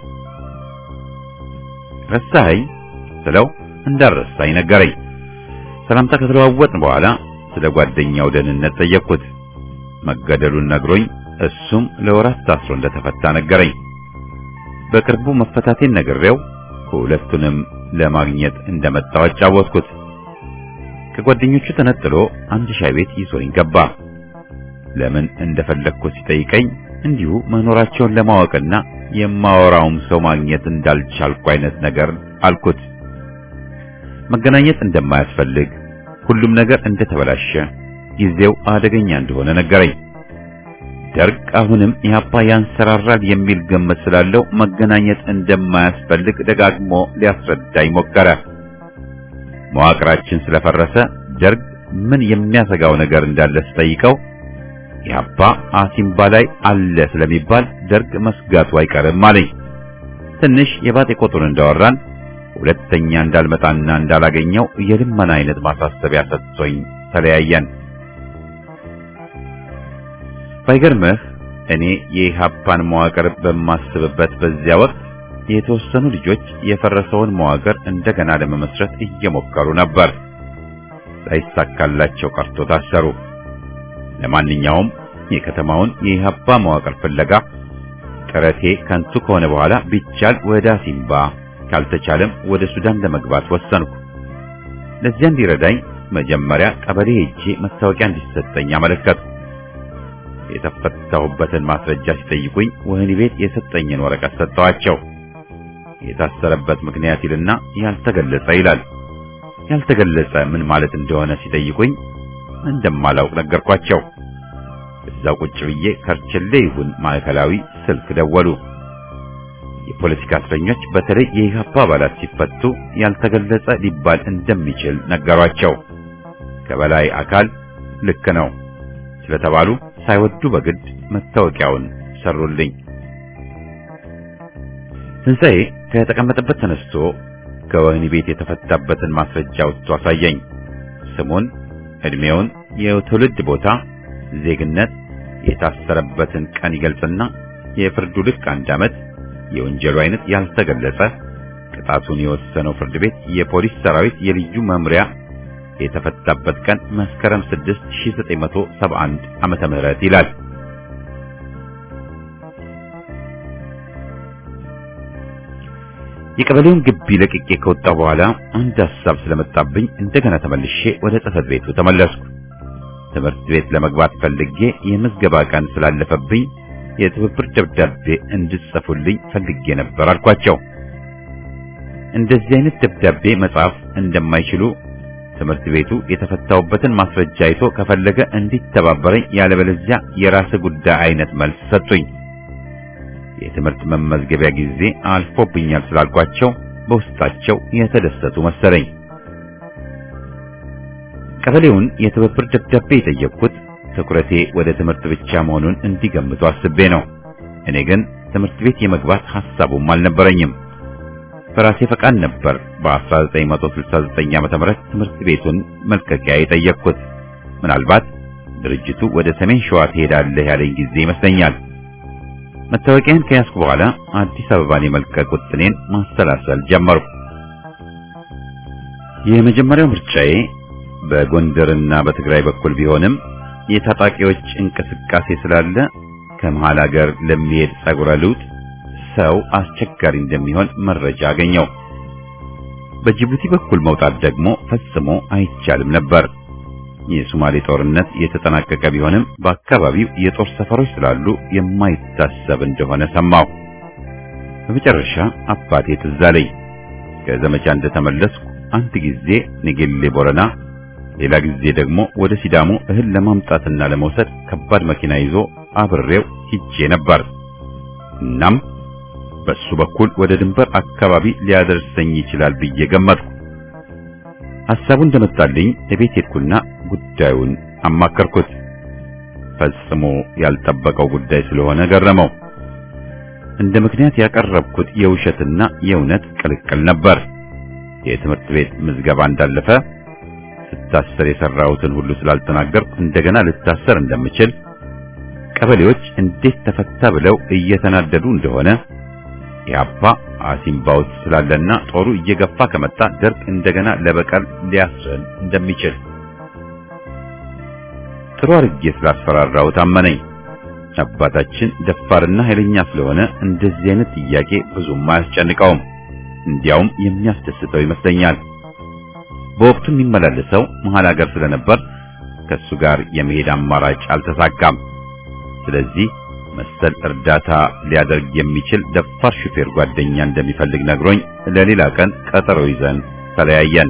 ረሳኸኝ ስለው እንዳረሳኝ ነገረኝ። ሰላምታ ከተለዋወጥን በኋላ ስለ ጓደኛው ደህንነት ጠየቅኩት። መገደሉን ነግሮኝ እሱም ለወራት ታስሮ እንደተፈታ ነገረኝ። በቅርቡ መፈታቴን ነግሬው ሁለቱንም ለማግኘት እንደመጣው አጫወትኩት። ከጓደኞቹ ተነጥሎ አንድ ሻይ ቤት ይዞኝ ገባ። ለምን እንደፈለግኩት ሲጠይቀኝ እንዲሁ መኖራቸውን ለማወቅና የማወራውም ሰው ማግኘት እንዳልቻልኩ አይነት ነገር አልኩት። መገናኘት እንደማያስፈልግ፣ ሁሉም ነገር እንደተበላሸ፣ ጊዜው አደገኛ እንደሆነ ነገረኝ። ደርግ አሁንም ኢህአፓ ያንሰራራል የሚል ግምት ስላለው መገናኘት እንደማያስፈልግ ደጋግሞ ሊያስረዳኝ ሞከረ። መዋቅራችን ስለፈረሰ ደርግ ምን የሚያሰጋው ነገር እንዳለ ስጠይቀው ኢህአፓ አሲምባ ላይ አለ ስለሚባል ደርግ መስጋቱ አይቀርም አለኝ። ትንሽ የባጤ ቆጡን እንዳወራን ሁለተኛ እንዳልመጣና እንዳላገኘው የልመና አይነት ማሳሰቢያ ሰጥቶኝ ተለያየን። ባይገርምህ እኔ የኢህአፓን መዋቅር በማስብበት በዚያ ወቅት የተወሰኑ ልጆች የፈረሰውን መዋቅር እንደገና ለመመስረት እየሞከሩ ነበር። ሳይሳካላቸው ቀርቶ ታሰሩ። ለማንኛውም የከተማውን የኢህአፓ መዋቅር ፍለጋ ጥረቴ ከንቱ ከሆነ በኋላ ቢቻል ወደ አሲምባ ካልተቻለም ወደ ሱዳን ለመግባት ወሰንኩ። ለዚያ እንዲረዳኝ መጀመሪያ ቀበሌ ሄጄ መታወቂያ እንዲሰጠኝ አመለከትኩ። የተፈታሁበትን ማስረጃ ሲጠይቁኝ ወህኒ ቤት የሰጠኝን ወረቀት ሰጠኋቸው። የታሰረበት ምክንያት ይልና ያልተገለጸ ይላል። ያልተገለጸ ምን ማለት እንደሆነ ሲጠይቁኝ እንደማላውቅ ነገርኳቸው። እዛው ቁጭ ብዬ ከርችሌ ይሁን ማዕከላዊ ስልክ ደወሉ። የፖለቲካ እስረኞች በተለይ የኢህአፓ አባላት ሲፈቱ ያልተገለጸ ሊባል እንደሚችል ነገሯቸው። ከበላይ አካል ልክ ነው ስለተባሉ ሳይወዱ በግድ መታወቂያውን ሰሩልኝ። ትንሣኤ ከተቀመጠበት ተነስቶ ከወህኒ ቤት የተፈታበትን ማስረጃ ወጥቶ አሳየኝ። ስሙን፣ እድሜውን፣ የትውልድ ቦታ፣ ዜግነት፣ የታሰረበትን ቀን ይገልጽና የፍርዱ ልክ 1 ዓመት፣ የወንጀሉ አይነት ያልተገለጸ፣ ቅጣቱን የወሰነው ፍርድ ቤት የፖሊስ ሰራዊት የልዩ መምሪያ፣ የተፈታበት ቀን መስከረም 6 1971 ዓመተ ምህረት ይላል። የቀበሌውን ግቢ ለቅቄ ከወጣ በኋላ አንድ ሐሳብ ስለመጣብኝ እንደገና ተመልሼ ወደ ጽሕፈት ቤቱ ተመለስኩ። ትምህርት ቤት ለመግባት ፈልጌ የምዝገባ ቀን ስላለፈብኝ የትብብር ደብዳቤ እንድጽፉልኝ ፈልጌ ነበር አልኳቸው። እንደዚህ አይነት ደብዳቤ መጻፍ እንደማይችሉ ትምህርት ቤቱ የተፈታውበትን ማስረጃ አይቶ ከፈለገ እንዲተባበረኝ ያለበለዚያ የራስ ጉዳይ አይነት መልስ ሰጡኝ። የትምህርት መመዝገቢያ ጊዜ አልፎብኛል ስላልኳቸው በውስጣቸው የተደሰቱ መሰለኝ። ቀበሌውን የትብብር ደብዳቤ የጠየቅኩት ትኩረቴ ወደ ትምህርት ብቻ መሆኑን እንዲገምቱ አስቤ ነው። እኔ ግን ትምህርት ቤት የመግባት ሐሳቡም አልነበረኝም። በራሴ ፈቃድ ነበር በ1969 ዓ.ም ትምህርት ቤቱን መልቀቂያ የጠየቅኩት። ምናልባት ድርጅቱ ወደ ሰሜን ሸዋ ትሄዳለህ ያለኝ ጊዜ ይመስለኛል። መታወቂያን ከያዝኩ በኋላ አዲስ አበባን የመልቀቅ ውጥኔን ማሰላሰል ጀመርኩ። የመጀመሪያው ምርጫዬ በጎንደርና በትግራይ በኩል ቢሆንም የታጣቂዎች እንቅስቃሴ ስላለ ከመሃል ሀገር ለሚሄድ ጸጉረ ልውጥ ሰው አስቸጋሪ እንደሚሆን መረጃ አገኘው። በጅቡቲ በኩል መውጣት ደግሞ ፈጽሞ አይቻልም ነበር። የሶማሌ ጦርነት የተጠናቀቀ ቢሆንም በአካባቢው የጦር ሰፈሮች ስላሉ የማይታሰብ እንደሆነ ሰማሁ። በመጨረሻ አባቴ ትዝ አለኝ። ከዘመቻ እንደተመለስኩ አንድ ጊዜ ንጌሌ ቦረና፣ ሌላ ጊዜ ደግሞ ወደ ሲዳሞ እህል ለማምጣትና ለመውሰድ ከባድ መኪና ይዞ አብሬው ሂጄ ነበር። እናም በሱ በኩል ወደ ድንበር አካባቢ ሊያደርሰኝ ይችላል ብዬ ገመትኩ። ሐሳቡ እንደመጣልኝ እቤት ሄድኩና ጉዳዩን አማከርኩት። ፈጽሞ ያልጠበቀው ጉዳይ ስለሆነ ገረመው። እንደ ምክንያት ያቀረብኩት የውሸትና የእውነት ቅልቅል ነበር። የትምህርት ቤት ምዝገባ እንዳለፈ ስታሰር የሰራሁትን ሁሉ ስላልተናገርኩ እንደገና ልታሰር እንደምችል፣ ቀበሌዎች እንዴት ተፈታ ብለው እየተናደዱ እንደሆነ፣ ያባ አሲምባ ውስጥ ስላለና ጦሩ እየገፋ ከመጣ ደርግ እንደገና ለበቀል ሊያስረን እንደሚችል ጥሩ አድርጌ ስላስፈራራው ታመነኝ። አባታችን ደፋርና ኃይለኛ ስለሆነ እንደዚህ አይነት ጥያቄ ብዙም አያስጨንቀውም። እንዲያውም የሚያስደስተው ይመስለኛል። በወቅቱ የሚመላለሰው መሃል ሀገር ስለነበር ከሱ ጋር የመሄድ አማራጭ አልተሳካም። ስለዚህ መሰል እርዳታ ሊያደርግ የሚችል ደፋር ሹፌር ጓደኛ እንደሚፈልግ ነግሮኝ ለሌላ ቀን ቀጠሮ ይዘን ተለያየን።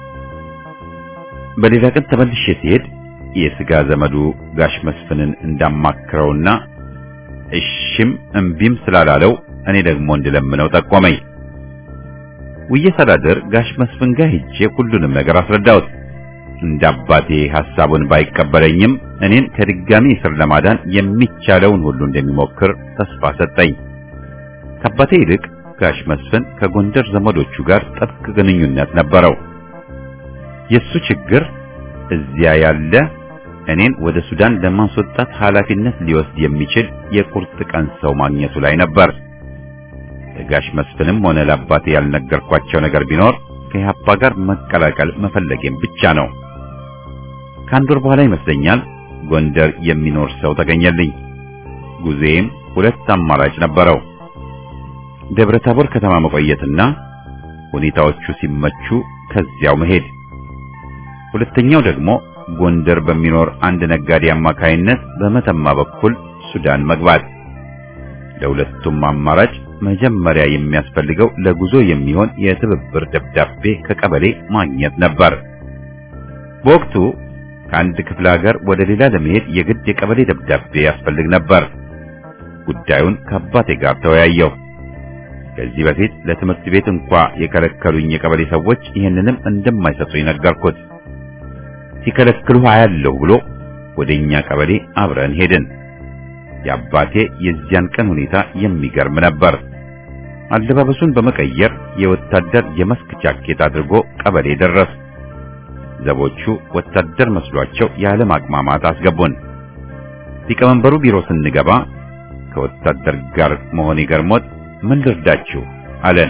በሌላ ቀን ተመልሼ ሲሄድ የስጋ ዘመዱ ጋሽ መስፍንን እንዳማክረውና እሺም እምቢም ስላላለው እኔ ደግሞ እንድለምነው ጠቆመኝ። ውዬ ሳላድር ጋሽ መስፍን ጋር ሄጄ ሁሉንም ነገር አስረዳሁት። እንደ አባቴ ሐሳቡን ባይቀበለኝም እኔን ከድጋሚ እስር ለማዳን የሚቻለውን ሁሉ እንደሚሞክር ተስፋ ሰጠኝ። ከአባቴ ይልቅ ጋሽ መስፍን ከጎንደር ዘመዶቹ ጋር ጥብቅ ግንኙነት ነበረው። የሱ ችግር እዚያ ያለ እኔን ወደ ሱዳን ለማስወጣት ኃላፊነት ሊወስድ የሚችል የቁርጥ ቀን ሰው ማግኘቱ ላይ ነበር። ለጋሽ መስፍንም ሆነ ለአባቴ ያልነገርኳቸው ነገር ቢኖር ከኢህአፓ ጋር መቀላቀል መፈለጌም ብቻ ነው። ከአንድ ወር በኋላ ይመስለኛል ጎንደር የሚኖር ሰው ተገኘልኝ። ጉዜም ሁለት አማራጭ ነበረው። ደብረ ታቦር ከተማ መቆየትና ሁኔታዎቹ ሲመቹ ከዚያው መሄድ። ሁለተኛው ደግሞ ጎንደር በሚኖር አንድ ነጋዴ አማካይነት በመተማ በኩል ሱዳን መግባት። ለሁለቱም አማራጭ መጀመሪያ የሚያስፈልገው ለጉዞ የሚሆን የትብብር ደብዳቤ ከቀበሌ ማግኘት ነበር። በወቅቱ ከአንድ ክፍለ ሀገር ወደ ሌላ ለመሄድ የግድ የቀበሌ ደብዳቤ ያስፈልግ ነበር። ጉዳዩን ከአባቴ ጋር ተወያየሁ። ከዚህ በፊት ለትምህርት ቤት እንኳን የከለከሉኝ የቀበሌ ሰዎች ይህንንም እንደማይሰጡኝ ነገርኩት። ሲከለክሉ አያለሁ ብሎ ወደኛ ቀበሌ አብረን ሄድን። የአባቴ የዚያን ቀን ሁኔታ የሚገርም ነበር። አለባበሱን በመቀየር የወታደር የመስክ ጃኬት አድርጎ ቀበሌ ደረስ። ዘቦቹ ወታደር መስሏቸው ያለ ማቅማማት አስገቡን። ሊቀመንበሩ ቢሮ ስንገባ ከወታደር ጋር መሆን ገርሞት ምን ልርዳችሁ አለን።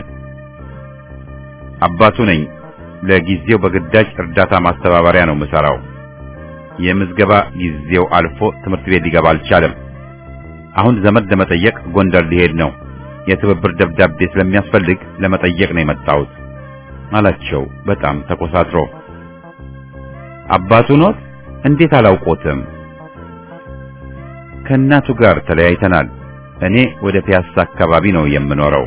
አባቱ ነኝ። ለጊዜው በግዳጅ እርዳታ ማስተባበሪያ ነው የምሰራው። የምዝገባ ጊዜው አልፎ ትምህርት ቤት ሊገባ አልቻለም። አሁን ዘመድ ለመጠየቅ ጎንደር ሊሄድ ነው። የትብብር ደብዳቤ ስለሚያስፈልግ ለመጠየቅ ነው የመጣሁት አላቸው በጣም ተኮሳትሮ። አባቱ ኖት? እንዴት አላውቆትም? ከእናቱ ጋር ተለያይተናል። እኔ ወደ ፒያሳ አካባቢ ነው የምኖረው።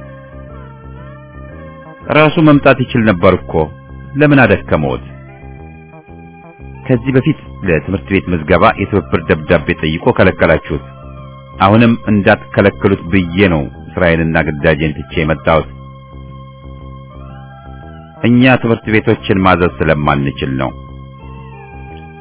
ራሱ መምጣት ይችል ነበር እኮ ለምን አደከመዎት? ከዚህ በፊት ለትምህርት ቤት ምዝገባ የትብብር ደብዳቤ ጠይቆ ከለከላችሁት። አሁንም እንዳትከለክሉት ብዬ ነው እስራኤልና ግዳጄን ትቼ የመጣሁት። እኛ ትምህርት ቤቶችን ማዘዝ ስለማንችል ነው።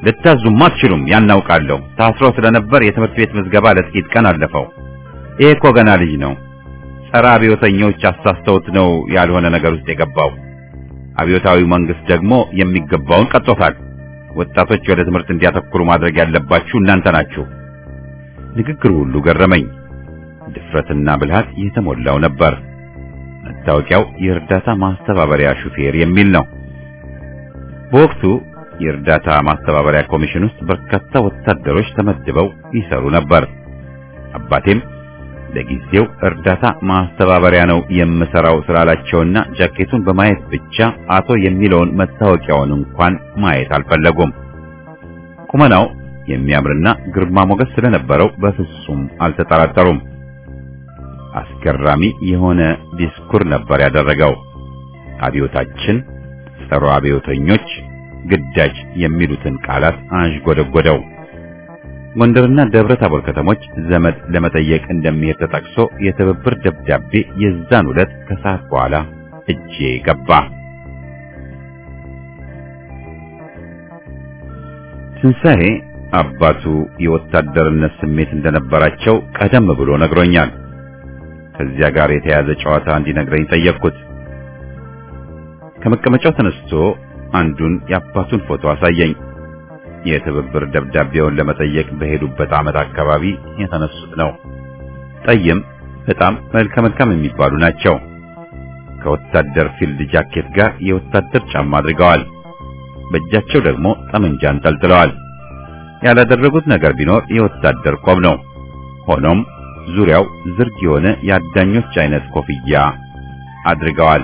ልታዙም አትችሉም፣ ያናውቃለሁ። ታስሮ ስለነበር የትምህርት ቤት ምዝገባ ለጥቂት ቀን አለፈው። ይሄ እኮ ገና ልጅ ነው። ጸረ አብዮተኞች አሳስተውት ነው ያልሆነ ነገር ውስጥ የገባው። አብዮታዊው መንግስት ደግሞ የሚገባውን ቀጥቶታል። ወጣቶች ወደ ትምህርት እንዲያተኩሩ ማድረግ ያለባችሁ እናንተ ናችሁ። ንግግሩ ሁሉ ገረመኝ። ድፍረትና ብልሃት የተሞላው ነበር። መታወቂያው የእርዳታ ማስተባበሪያ ሹፌር የሚል ነው። በወቅቱ የእርዳታ ማስተባበሪያ ኮሚሽን ውስጥ በርካታ ወታደሮች ተመድበው ይሰሩ ነበር። አባቴም ለጊዜው እርዳታ ማስተባበሪያ ነው የምሰራው ስላላቸውና ጃኬቱን በማየት ብቻ አቶ የሚለውን መታወቂያውን እንኳን ማየት አልፈለጉም። ቁመናው የሚያምርና ግርማ ሞገስ ስለነበረው በፍጹም አልተጠራጠሩም። አስገራሚ የሆነ ዲስኩር ነበር ያደረገው። አብዮታችን፣ ጸረ አብዮተኞች፣ ግዳጅ የሚሉትን ቃላት አንዥጎደጎደው። ጎንደርና ደብረ ታቦር ከተሞች ዘመድ ለመጠየቅ እንደሚሄድ ተጠቅሶ የትብብር ደብዳቤ የዛን ዕለት ከሰዓት በኋላ እጄ ገባ። ትንሣኤ አባቱ የወታደርነት ስሜት እንደነበራቸው ቀደም ብሎ ነግሮኛል። ከዚያ ጋር የተያዘ ጨዋታ እንዲነግረኝ ጠየቅኩት። ከመቀመጫው ተነስቶ አንዱን የአባቱን ፎቶ አሳየኝ። የትብብር ደብዳቤውን ለመጠየቅ በሄዱበት ዓመት አካባቢ የተነሱት ነው። ጠይም፣ በጣም መልካም የሚባሉ ናቸው። ከወታደር ፊልድ ጃኬት ጋር የወታደር ጫማ አድርገዋል። በእጃቸው ደግሞ ጠመንጃ አንጠልጥለዋል። ያላደረጉት ነገር ቢኖር የወታደር ቆብ ነው። ሆኖም ዙሪያው ዝርግ የሆነ የአዳኞች አይነት ኮፍያ አድርገዋል።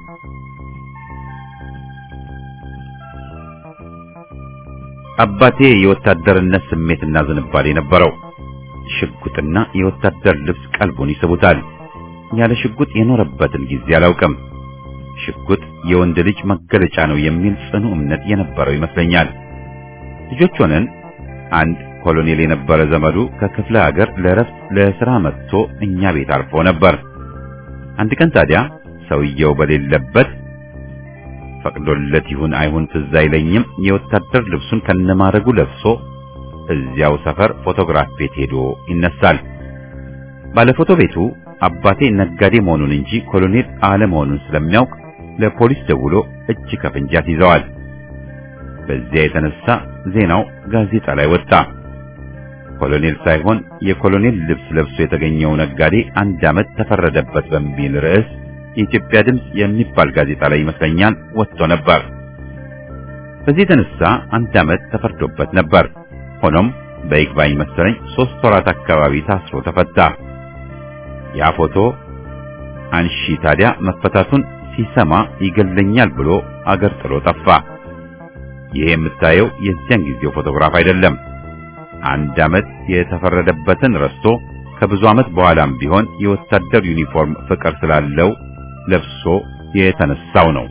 አባቴ የወታደርነት ስሜትና ዝንባሌ ነበረው። ሽጉጥና የወታደር ልብስ ቀልቡን ይስቡታል። ያለ ሽጉጥ የኖረበትን ጊዜ አላውቅም። ሽጉጥ የወንድ ልጅ መገለጫ ነው የሚል ጽኑ እምነት የነበረው ይመስለኛል። ልጆች ሆነን አንድ ኮሎኔል የነበረ ዘመዱ ከክፍለ ሀገር ለረፍት ለሥራ መጥቶ እኛ ቤት አርፎ ነበር። አንድ ቀን ታዲያ ሰውየው በሌለበት ፈቅዶለት ይሁን አይሁን ትዝ አይለኝም፣ የወታደር ልብሱን ከነማረጉ ለብሶ እዚያው ሰፈር ፎቶግራፍ ቤት ሄዶ ይነሳል። ባለፎቶ ቤቱ አባቴ ነጋዴ መሆኑን እንጂ ኮሎኔል አለመሆኑን ስለሚያውቅ ለፖሊስ ደውሎ እጅ ከፍንጃት ይዘዋል። በዚያ የተነሳ ዜናው ጋዜጣ ላይ ወጣ። ኮሎኔል ሳይሆን የኮሎኔል ልብስ ለብሶ የተገኘው ነጋዴ 1 ዓመት ተፈረደበት በሚል ርዕስ የኢትዮጵያ ድምጽ የሚባል ጋዜጣ ላይ ይመስለኛል ወጥቶ ነበር። በዚህ የተነሳ 1 ዓመት ተፈርዶበት ነበር። ሆኖም በይግባኝ መሰለኝ 3 ወራት አካባቢ ታስሮ ተፈታ። ያ ፎቶ አንሺ ታዲያ መፈታቱን ሲሰማ ይገለኛል ብሎ አገር ጥሎ ጠፋ። ይሄ የምታየው የዚያን ጊዜው ፎቶግራፍ አይደለም። 1 ዓመት የተፈረደበትን ረስቶ ከብዙ ዓመት በኋላም ቢሆን የወታደር ዩኒፎርም ፍቅር ስላለው ለብሶ የተነሳው ነው።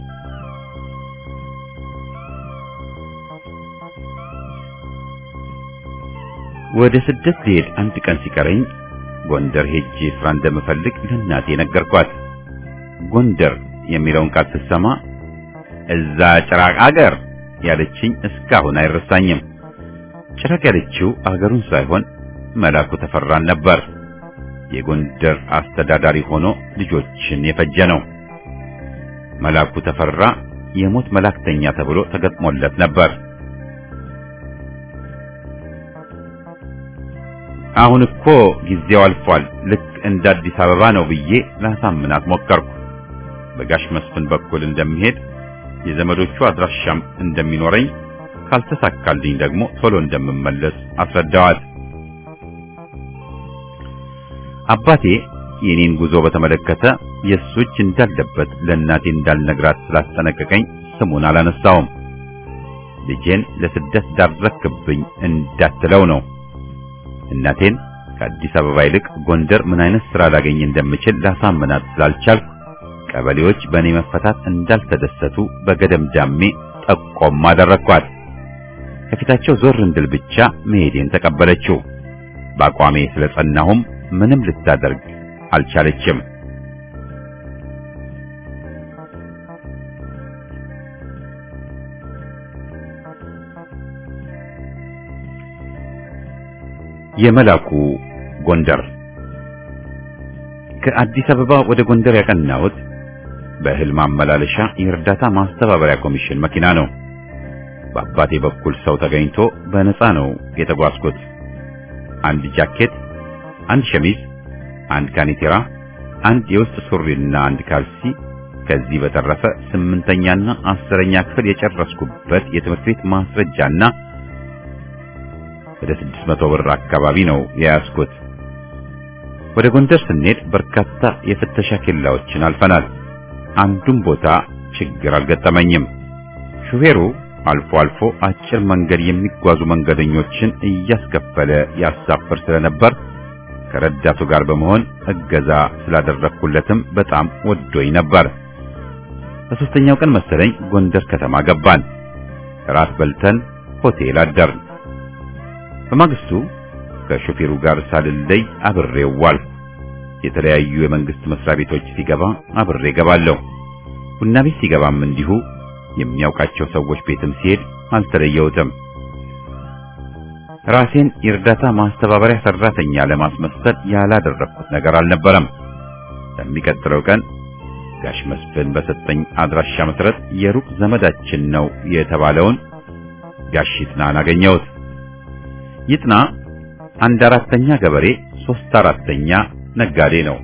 ወደ ስደት ልሄድ 1 ቀን ሲቀረኝ ጎንደር ሄጄ ስራ እንደምፈልግ ለእናቴ ነገርኳት። ጎንደር የሚለውን ቃል ስትሰማ እዛ ጭራቅ አገር ያለችኝ እስካሁን አይረሳኝም። ጭራቅ ያለችው አገሩን ሳይሆን መላኩ ተፈራን ነበር። የጎንደር አስተዳዳሪ ሆኖ ልጆችን የፈጀ ነው። መላኩ ተፈራ የሞት መላእክተኛ ተብሎ ተገጥሞለት ነበር። አሁን እኮ ጊዜው አልፏል፣ ልክ እንደ አዲስ አበባ ነው ብዬ ላሳምናት ሞከርኩ። በጋሽ መስፍን በኩል እንደሚሄድ የዘመዶቹ አድራሻም እንደሚኖረኝ ካልተሳካልኝ ደግሞ ቶሎ እንደምመለስ አስረዳዋት። አባቴ የኔን ጉዞ በተመለከተ የሱ እጅ እንዳለበት ለእናቴ እንዳልነግራት ስላስጠነቀቀኝ ስሙን አላነሳውም። ልጄን ለስደት ዳረክብኝ እንዳትለው ነው። እናቴን ከአዲስ አበባ ይልቅ ጎንደር ምን አይነት ስራ ላገኝ እንደምችል ላሳምናት ስላልቻልኩ ቀበሌዎች በእኔ መፈታት እንዳልተደሰቱ በገደምዳሜ ጠቆም አደረኳት። ከፊታቸው ዞር እንድል ብቻ መሄዴን ተቀበለችው። በአቋሜ ስለጸናሁም ምንም ልታደርግ አልቻለችም። የመላኩ ጎንደር። ከአዲስ አበባ ወደ ጎንደር ያቀናሁት በእህል ማመላለሻ የእርዳታ ማስተባበሪያ ኮሚሽን መኪና ነው። በአባቴ በኩል ሰው ተገኝቶ በነፃ ነው የተጓዝኩት። አንድ ጃኬት፣ አንድ ሸሚዝ፣ አንድ ካኒቴራ፣ አንድ የውስጥ ሱሪና አንድ ካልሲ፣ ከዚህ በተረፈ 8ኛና 10ኛ ክፍል የጨረስኩበት የትምህርት ቤት ማስረጃና ወደ 600 ብር አካባቢ ነው የያዝኩት። ወደ ጎንደር ስንሄድ በርካታ የፍተሻ ኬላዎችን አልፈናል። አንዱም ቦታ ችግር አልገጠመኝም። ሹፌሩ አልፎ አልፎ አጭር መንገድ የሚጓዙ መንገደኞችን እያስከፈለ ያሳፍር ስለነበር ከረዳቱ ጋር በመሆን እገዛ ስላደረኩለትም በጣም ወዶኝ ነበር። በሶስተኛው ቀን መሰለኝ ጎንደር ከተማ ገባን። ራት በልተን ሆቴል አደርን። በማግስቱ ከሹፌሩ ጋር ሳልለይ አብሬው ዋልኩ። የተለያዩ የመንግስት መስሪያ ቤቶች ሲገባ አብሬ ገባለሁ። ቡና ቤት ሲገባም እንዲሁ የሚያውቃቸው ሰዎች ቤትም ሲሄድ አልተለየውትም። ራሴን የእርዳታ ማስተባበሪያ ሰራተኛ ለማስመሰል ያላደረኩት ነገር አልነበረም። በሚቀጥለው ቀን ጋሽ መስፍን በሰጠኝ አድራሻ መሰረት የሩቅ ዘመዳችን ነው የተባለውን ጋሽ ይጥናን አገኘሁት። ይጥና 1/4ኛ ገበሬ 3/4ኛ ነጋዴ ነው።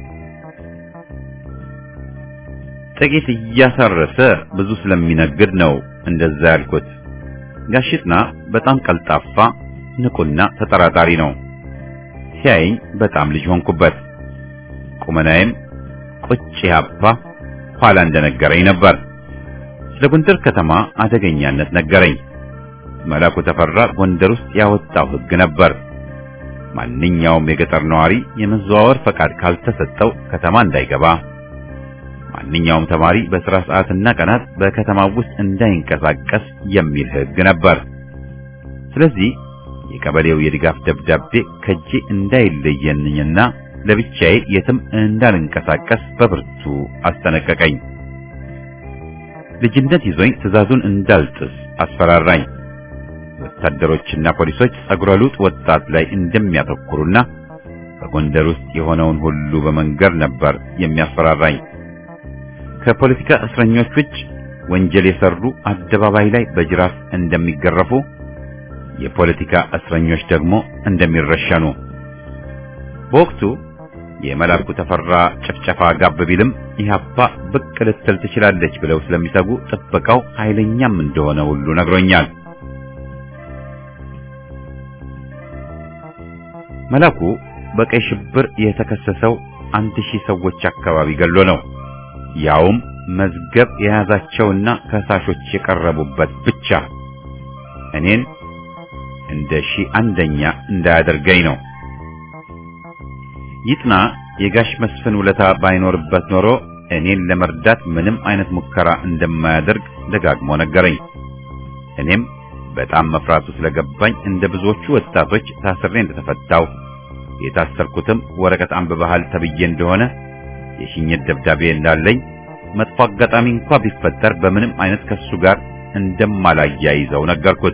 ጥቂት እያሳረሰ ብዙ ስለሚነግድ ነው እንደዛ ያልኩት። ጋሽ ይጥና በጣም ቀልጣፋ፣ ንቁና ተጠራጣሪ ነው። ሲያየኝ በጣም ልጅ ሆንኩበት። ቁመናዬም ቁጭ ያባ ኋላ እንደነገረኝ ነበር። ስለ ጎንደር ከተማ አደገኛነት ነገረኝ። መላኩ ተፈራ ጎንደር ውስጥ ያወጣው ሕግ ነበር። ማንኛውም የገጠር ነዋሪ የመዘዋወር ፈቃድ ካልተሰጠው ከተማ እንዳይገባ፣ ማንኛውም ተማሪ በስራ ሰዓትና ቀናት በከተማው ውስጥ እንዳይንቀሳቀስ የሚል ሕግ ነበር። ስለዚህ የቀበሌው የድጋፍ ደብዳቤ ከጄ እንዳይለየኝና ለብቻዬ የትም እንዳልንቀሳቀስ በብርቱ አስጠነቀቀኝ። ልጅነት ይዞኝ ትዕዛዙን እንዳልጥስ አስፈራራኝ። ወታደሮችና ፖሊሶች ጸጉረ ልውጥ ወጣት ላይ እንደሚያተኩሩና በጎንደር ውስጥ የሆነውን ሁሉ በመንገር ነበር የሚያስፈራራኝ። ከፖለቲካ እስረኞች ውጭ ወንጀል የሰሩ አደባባይ ላይ በጅራፍ እንደሚገረፉ፣ የፖለቲካ እስረኞች ደግሞ እንደሚረሸኑ። በወቅቱ የመላኩ ተፈራ ጭፍጨፋ ጋብ ቢልም ኢህአፓ ብቅ ልትል ትችላለች ብለው ስለሚሰጉ ጥበቃው ኃይለኛም እንደሆነ ሁሉ ነግሮኛል። መላኩ በቀይ ሽብር የተከሰሰው 1000 ሰዎች አካባቢ ገሎ ነው። ያውም መዝገብ የያዛቸውና ከሳሾች የቀረቡበት ብቻ። እኔን እንደ 101ኛ እንዳያደርገኝ ነው። ይጥና የጋሽ መስፍን ውለታ ባይኖርበት ኖሮ እኔን ለመርዳት ምንም አይነት ሙከራ እንደማያደርግ ደጋግሞ ነገረኝ። እኔም በጣም መፍራቱ ስለገባኝ እንደ ብዙዎቹ ወጣቶች ታስሬ እንደተፈታው፣ የታሰርኩትም ወረቀት አንብበሃል ተብዬ እንደሆነ፣ የሽኝት ደብዳቤ እንዳለኝ፣ መጥፎ አጋጣሚ እንኳን ቢፈጠር በምንም አይነት ከሱ ጋር እንደማላያይዘው ነገርኩት።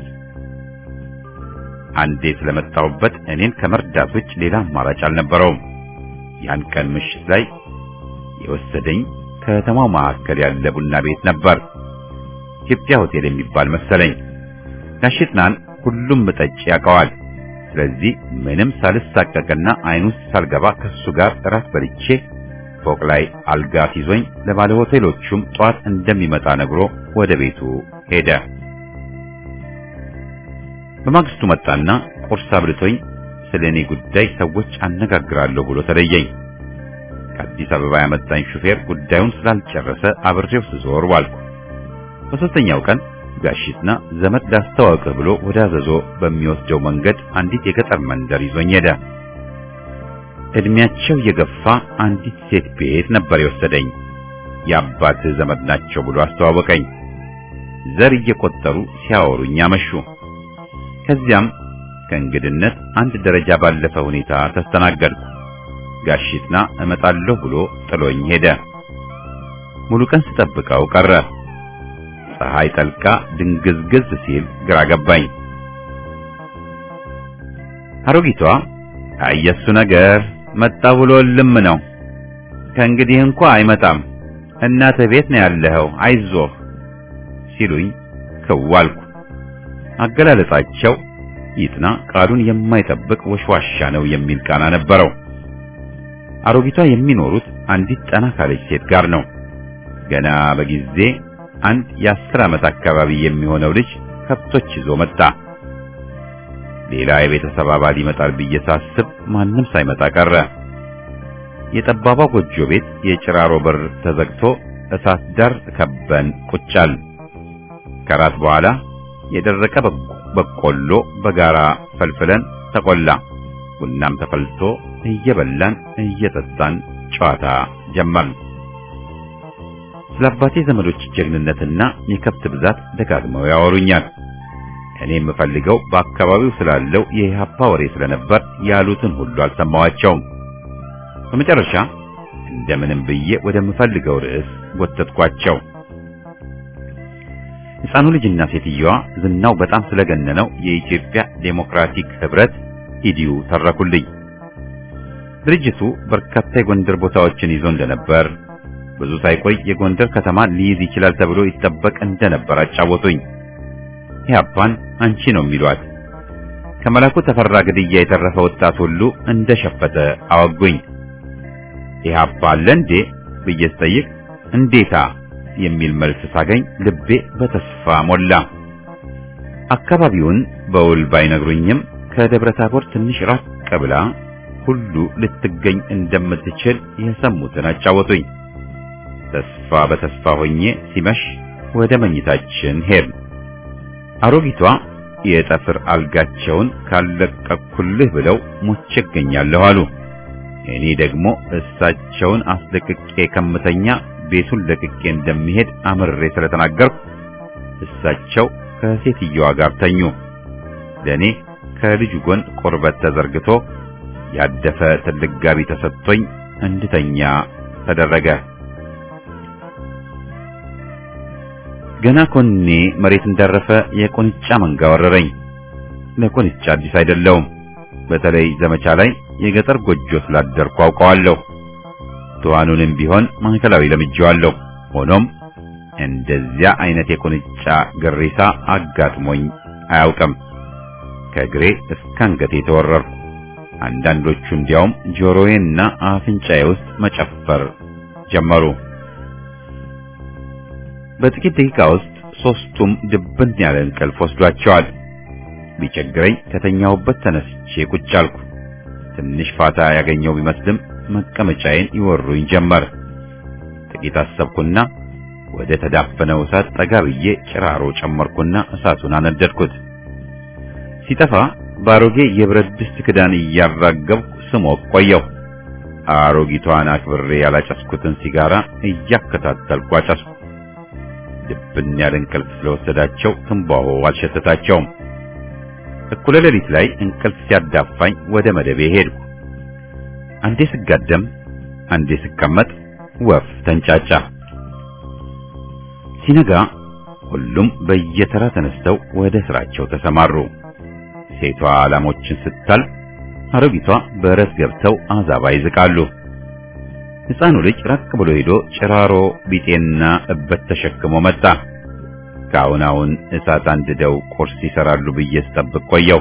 አንዴ ስለመጣሁበት እኔን ከመርዳት ውጭ ሌላ አማራጭ አልነበረውም። ያን ቀን ምሽት ላይ የወሰደኝ ከተማው መካከል ያለ ቡና ቤት ነበር። ኢትዮጵያ ሆቴል የሚባል መሰለኝ። ጋሽ ይጥናን ሁሉም ጠጭ ያውቀዋል። ስለዚህ ምንም ሳልሳቀቅና አይን ውስጥ ሳልገባ ከሱ ጋር እራት በልቼ ፎቅ ላይ አልጋ ሲዞኝ ለባለ ሆቴሎቹም ጧት እንደሚመጣ ነግሮ ወደ ቤቱ ሄደ። በማግስቱ መጣና ቁርስ አብልቶኝ ስለኔ ጉዳይ ሰዎች አነጋግራለሁ ብሎ ተለየኝ። ከአዲስ አበባ ያመጣኝ ሹፌር ጉዳዩን ስላልጨረሰ አብሬው ስዞር ዋልኩ። በሶስተኛው ቀን ጋሽ ይጥና ዘመድ ላስተዋውቅህ ብሎ ወደ አዘዞ በሚወስደው መንገድ አንዲት የገጠር መንደር ይዞኝ ሄደ። እድሜያቸው የገፋ አንዲት ሴት ቤት ነበር የወሰደኝ። የአባት ዘመድ ናቸው ብሎ አስተዋወቀኝ። ዘር እየቆጠሩ ሲያወሩኝ አመሹ። ከዚያም ከእንግድነት አንድ ደረጃ ባለፈ ሁኔታ ተስተናገድኩ። ጋሽ ይጥና እመጣለሁ ብሎ ጥሎኝ ሄደ። ሙሉ ቀን ስጠብቀው ቀረ። ፀሐይ ጠልቃ ድንግዝግዝ ሲል ግራ ገባኝ። አሮጊቷ አየሱ ነገር መጣ ብሎ ልም ነው። ከእንግዲህ እንኳን አይመጣም። እናተ ቤት ነው ያለኸው፣ አይዞህ ሲሉኝ ከዋልኩ። አገላለጻቸው ይጥና ቃሉን የማይጠብቅ ወሽዋሻ ነው የሚል ቃና ነበረው። አሮጊቷ የሚኖሩት አንዲት ጠና ካለች ሴት ጋር ነው። ገና በጊዜ አንድ የ10 ዓመት አካባቢ የሚሆነው ልጅ ከብቶች ይዞ መጣ። ሌላ የቤተሰብ አባል ይመጣል ብዬ ሳስብ ማንም ሳይመጣ ቀረ። የጠባባ ጎጆ ቤት የጭራሮ በር ተዘግቶ እሳት ዳር ከበን ቁጫል። ከራት በኋላ የደረቀ በቆሎ በጋራ ፈልፍለን ተቆላ። ቡናም ተፈልቶ እየበላን እየጠጣን ጨዋታ ጀመርን። ስለ አባቴ ዘመዶች ጀግንነትና የከብት ብዛት ደጋግመው ያወሩኛል። እኔ የምፈልገው በአካባቢው ስላለው የኢህአፓ ወሬ ስለነበር ያሉትን ሁሉ አልሰማዋቸውም። በመጨረሻ እንደምንም ብዬ ወደምፈልገው ርዕስ ወተትኳቸው። ሕፃኑ ልጅና ሴትዮዋ ዝናው በጣም ስለገነነው የኢትዮጵያ ዴሞክራቲክ ህብረት ኢዲዩ ተረኩልኝ። ድርጅቱ በርካታ የጎንደር ቦታዎችን ይዞ እንደነበር፣ ብዙ ሳይቆይ የጎንደር ከተማ ሊይዝ ይችላል ተብሎ ይጠበቅ እንደነበር አጫወቱኝ። ኢህአፓን አንቺ ነው የሚሏት። ከመላኩ ተፈራ ግድያ የተረፈ ወጣት ሁሉ እንደሸፈተ አወጉኝ። ኢህአፓ አለ እንዴ ብዬ ስጠይቅ እንዴታ የሚል መልስ ሳገኝ ልቤ በተስፋ ሞላ። አካባቢውን በውል ባይነግሩኝም ከደብረ ታቦር ትንሽ ራቅ ብላ ሁሉ ልትገኝ እንደምትችል የሰሙትን አጫወቱኝ። ተስፋ በተስፋ ሆኜ ሲመሽ ወደ መኝታችን ሄድን። አሮጊቷ የጠፍር አልጋቸውን ካለቀኩልህ ብለው ሞቼ እገኛለሁ አሉ። እኔ ደግሞ እሳቸውን አስለቅቄ ከምተኛ ቤቱን ለቅቄ እንደሚሄድ አምርሬ ስለተናገርኩ እሳቸው ከሴትየዋ ጋር ተኙ። ለኔ ከልጁ ጎን ቁርበት ተዘርግቶ ያደፈ ትልቅ ጋቢ ተሰጥቶኝ እንድተኛ ተደረገ። ገና ኮኔ መሬት እንዳረፈ የቁንጫ መንጋ ወረረኝ። ለቁንጫ አዲስ አይደለውም። በተለይ ዘመቻ ላይ የገጠር ጎጆ ስላደርኩ አውቀዋለሁ። ተዋኑንም ቢሆን ማዕከላዊ ለምጄዋለሁ። ሆኖም እንደዚያ አይነት የቁንጫ ግሪሳ አጋጥሞኝ አያውቅም። ከግሬ እስከ አንገቴ ተወረርኩ። አንዳንዶቹ እንዲያውም ጆሮዬና አፍንጫዬ ውስጥ መጨፈር ጀመሩ። በጥቂት ደቂቃ ውስጥ ሶስቱም ድብን ያለ እንቅልፍ ወስዷቸዋል። ቢቸግረኝ ከተኛሁበት ተነስቼ ቁጭ አልኩ። ትንሽ ፋታ ያገኘው ቢመስልም መቀመጫዬን ይወሩኝ ጀመር። ጥቂት አሰብኩና ወደ ተዳፈነው እሳት ጠጋ ብዬ ጭራሮ ጨመርኩና እሳቱን አነደድኩት። ሲጠፋ ባሮጌ የብረት ድስት ክዳን እያራገብኩ ስሞቅ ቆየሁ። አሮጊቷን አክብሬ ያላጨስኩትን ሲጋራ እያከታተልኩ አጨስኩ። ድብን ያለ እንቅልፍ ስለወሰዳቸው ትንባሆ አልሸተታቸውም። እኩለ ሌሊት ላይ እንቅልፍ ሲያዳፋኝ ወደ መደቤ ሄድኩ። አንዴ ስጋደም አንዴ ስቀመጥ ወፍ ተንጫጫ። ሲነጋ ሁሉም በየተራ ተነስተው ወደ ስራቸው ተሰማሩ። ሴቷ ላሞችን ስታልፍ አሮጊቷ በረት ገብተው አዛባ ይዝቃሉ። ሕፃኑ ልጅ ራቅ ብሎ ሄዶ ጭራሮ ቢጤና እበት ተሸክሞ መጣ። ካሁን እሳት አንድደው ቁርስ ይሰራሉ ብዬ ስጠብቅ ቆየው።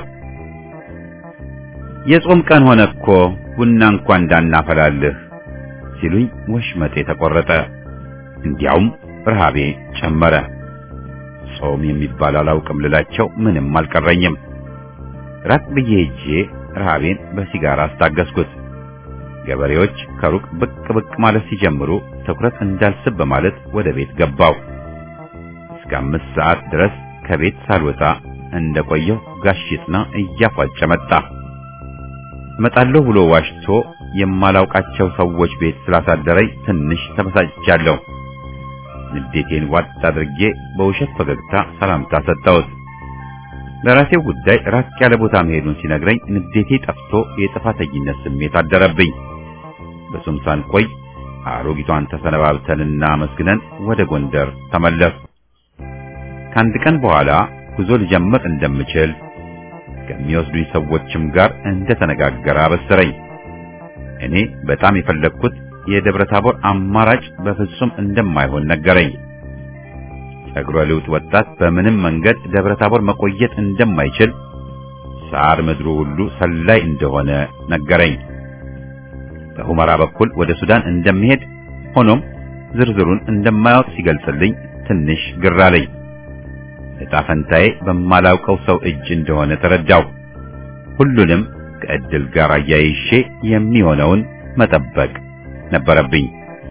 የጾም ቀን ሆነ እኮ ቡና እንኳን እንዳናፈላልህ ሲሉኝ ወሽመጤ ተቆረጠ። እንዲያውም ረሃቤ ጨመረ። ጾም የሚባል አላውቅም ልላቸው ምንም አልቀረኝም። ራቅ ብዬ ሄጄ ረሃቤን በሲጋራ አስታገስኩት። ገበሬዎች ከሩቅ ብቅ ብቅ ማለት ሲጀምሩ ትኩረት እንዳልስብ በማለት ወደ ቤት ገባው። እስከ 5 ሰዓት ድረስ ከቤት ሳልወጣ እንደቆየው ጋሽጥና እያፏጨ መጣ። እመጣለሁ ብሎ ዋሽቶ የማላውቃቸው ሰዎች ቤት ስላሳደረኝ ትንሽ ተበሳጭቻለሁ። ንዴቴን ዋጥ አድርጌ በውሸት ፈገግታ ሰላምታ ሰጠሁት። ለራሴው ጉዳይ ራቅ ያለ ቦታ መሄዱን ሲነግረኝ ንዴቴ ጠፍቶ የጥፋተኝነት ስሜት አደረብኝ። በሱም ሳንቆይ አሮጊቷን ተሰነባብተንና መስግነን ወደ ጎንደር ተመለስ። ከአንድ ቀን በኋላ ጉዞ ልጀምር እንደምችል ከሚወስዱኝ ሰዎችም ጋር እንደተነጋገረ አበሰረኝ። እኔ በጣም የፈለግኩት የደብረ ታቦር አማራጭ በፍጹም እንደማይሆን ነገረኝ። ጸጉረ ልውጥ ወጣት በምንም መንገድ ደብረ ታቦር መቆየት እንደማይችል፣ ሳር ምድሩ ሁሉ ሰላይ እንደሆነ ነገረኝ። በሁመራ በኩል ወደ ሱዳን እንደሚሄድ ሆኖም ዝርዝሩን እንደማያውቅ ሲገልጽልኝ ትንሽ ግር አለኝ። ዕጣ ፈንታዬ በማላውቀው ሰው እጅ እንደሆነ ተረዳው። ሁሉንም ከእድል ጋር አያይሼ የሚሆነውን መጠበቅ ነበረብኝ።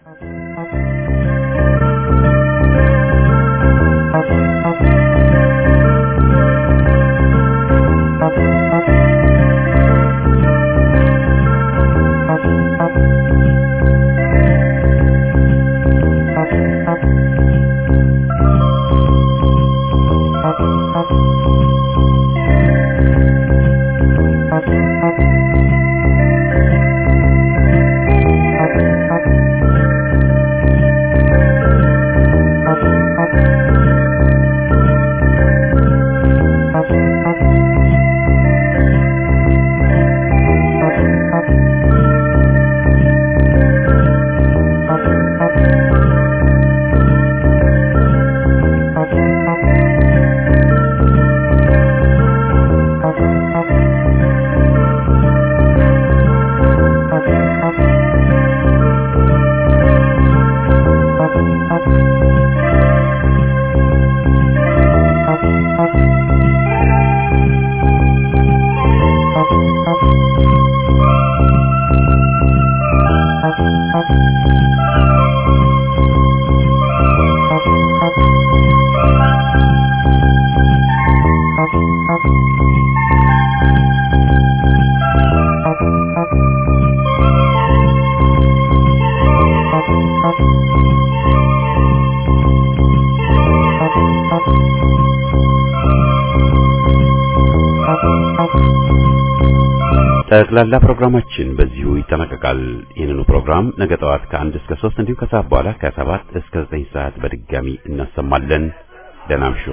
ጠቅላላ ፕሮግራማችን በዚሁ ይጠናቀቃል። ይህንኑ ፕሮግራም ነገ ጠዋት ከ1 እስከ 3 እንዲሁም ከሰዓት በኋላ ከ7 እስከ 9 ሰዓት በድጋሚ እናሰማለን። ደህና እምሹ።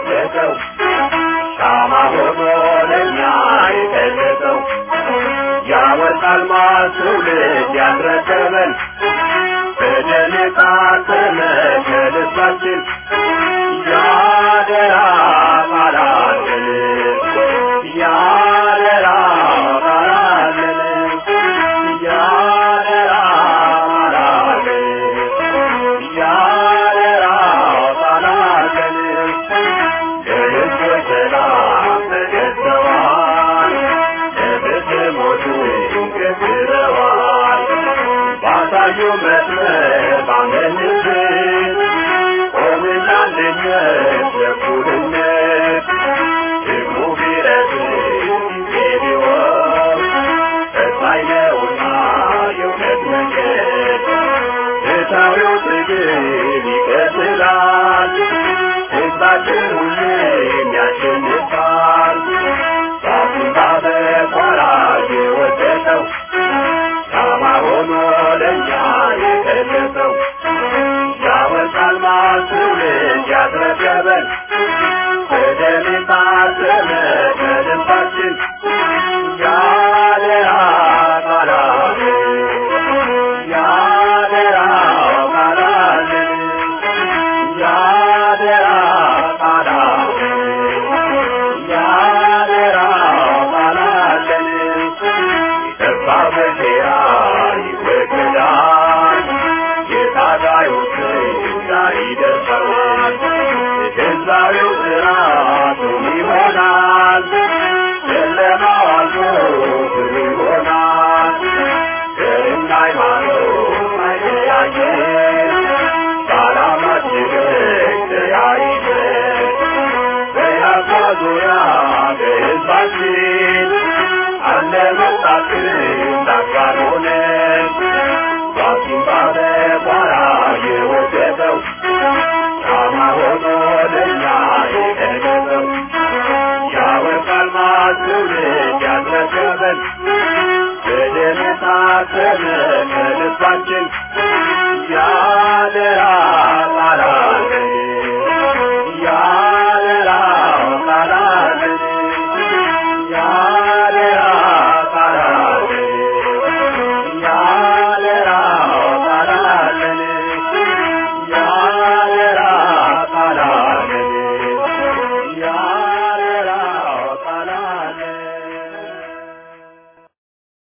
ያወጣል ማሱልት ያስረከበን በደልታ ተመከለሳችን ያደራ ባላለን ያደራ ባላለን ያደራ ባላለን ያደራ ባላለን ለህዝብ ሰላም ተገዝተዋል ለብትሞቱ ገዝረዋል ባሳዩ መስመር ባመንት ቆምና አንድነት ለእኩልነት ደግሞ ቢረት ቪዲዮን ተስፋዬ ነውና የእውነት መንገድ ፍትሐዊው ትግል ይቀጥላል ሕዝባችን ሁሌም ያሸንፋል ራሱን በቆራጅ የወደቀው ሻማ ሆኖ ለእኛ የገለጸው ያወጣል ማሱልት ያስረከበን በደም የታተመ ከልባችን ያደራ ቃላለን ያደራ ቃላለን ያደራ ቃላለን ያደራ ቃላለን የተስፋ መቼያ ይወገዳል የታጋዮች ዛሬ ይደርሳል የዛሬው ስራቱ ይሆናል ጨለማው አልፎ ብሩ ይሆናል ገርና ሃይማኖት አይለያየን በዓላማችን ተያይዘን በያፋ ዙሪያ በሕዝባችን አለ መጣትን ዳጋር ሆነን ራሱን ባለቋራ የወደቀው ሻማ ሆኖ ለእኛ የገለጸው ያወጣል ማሱልት ያስረከበን በደም የታተመ ከልባችን ያደራ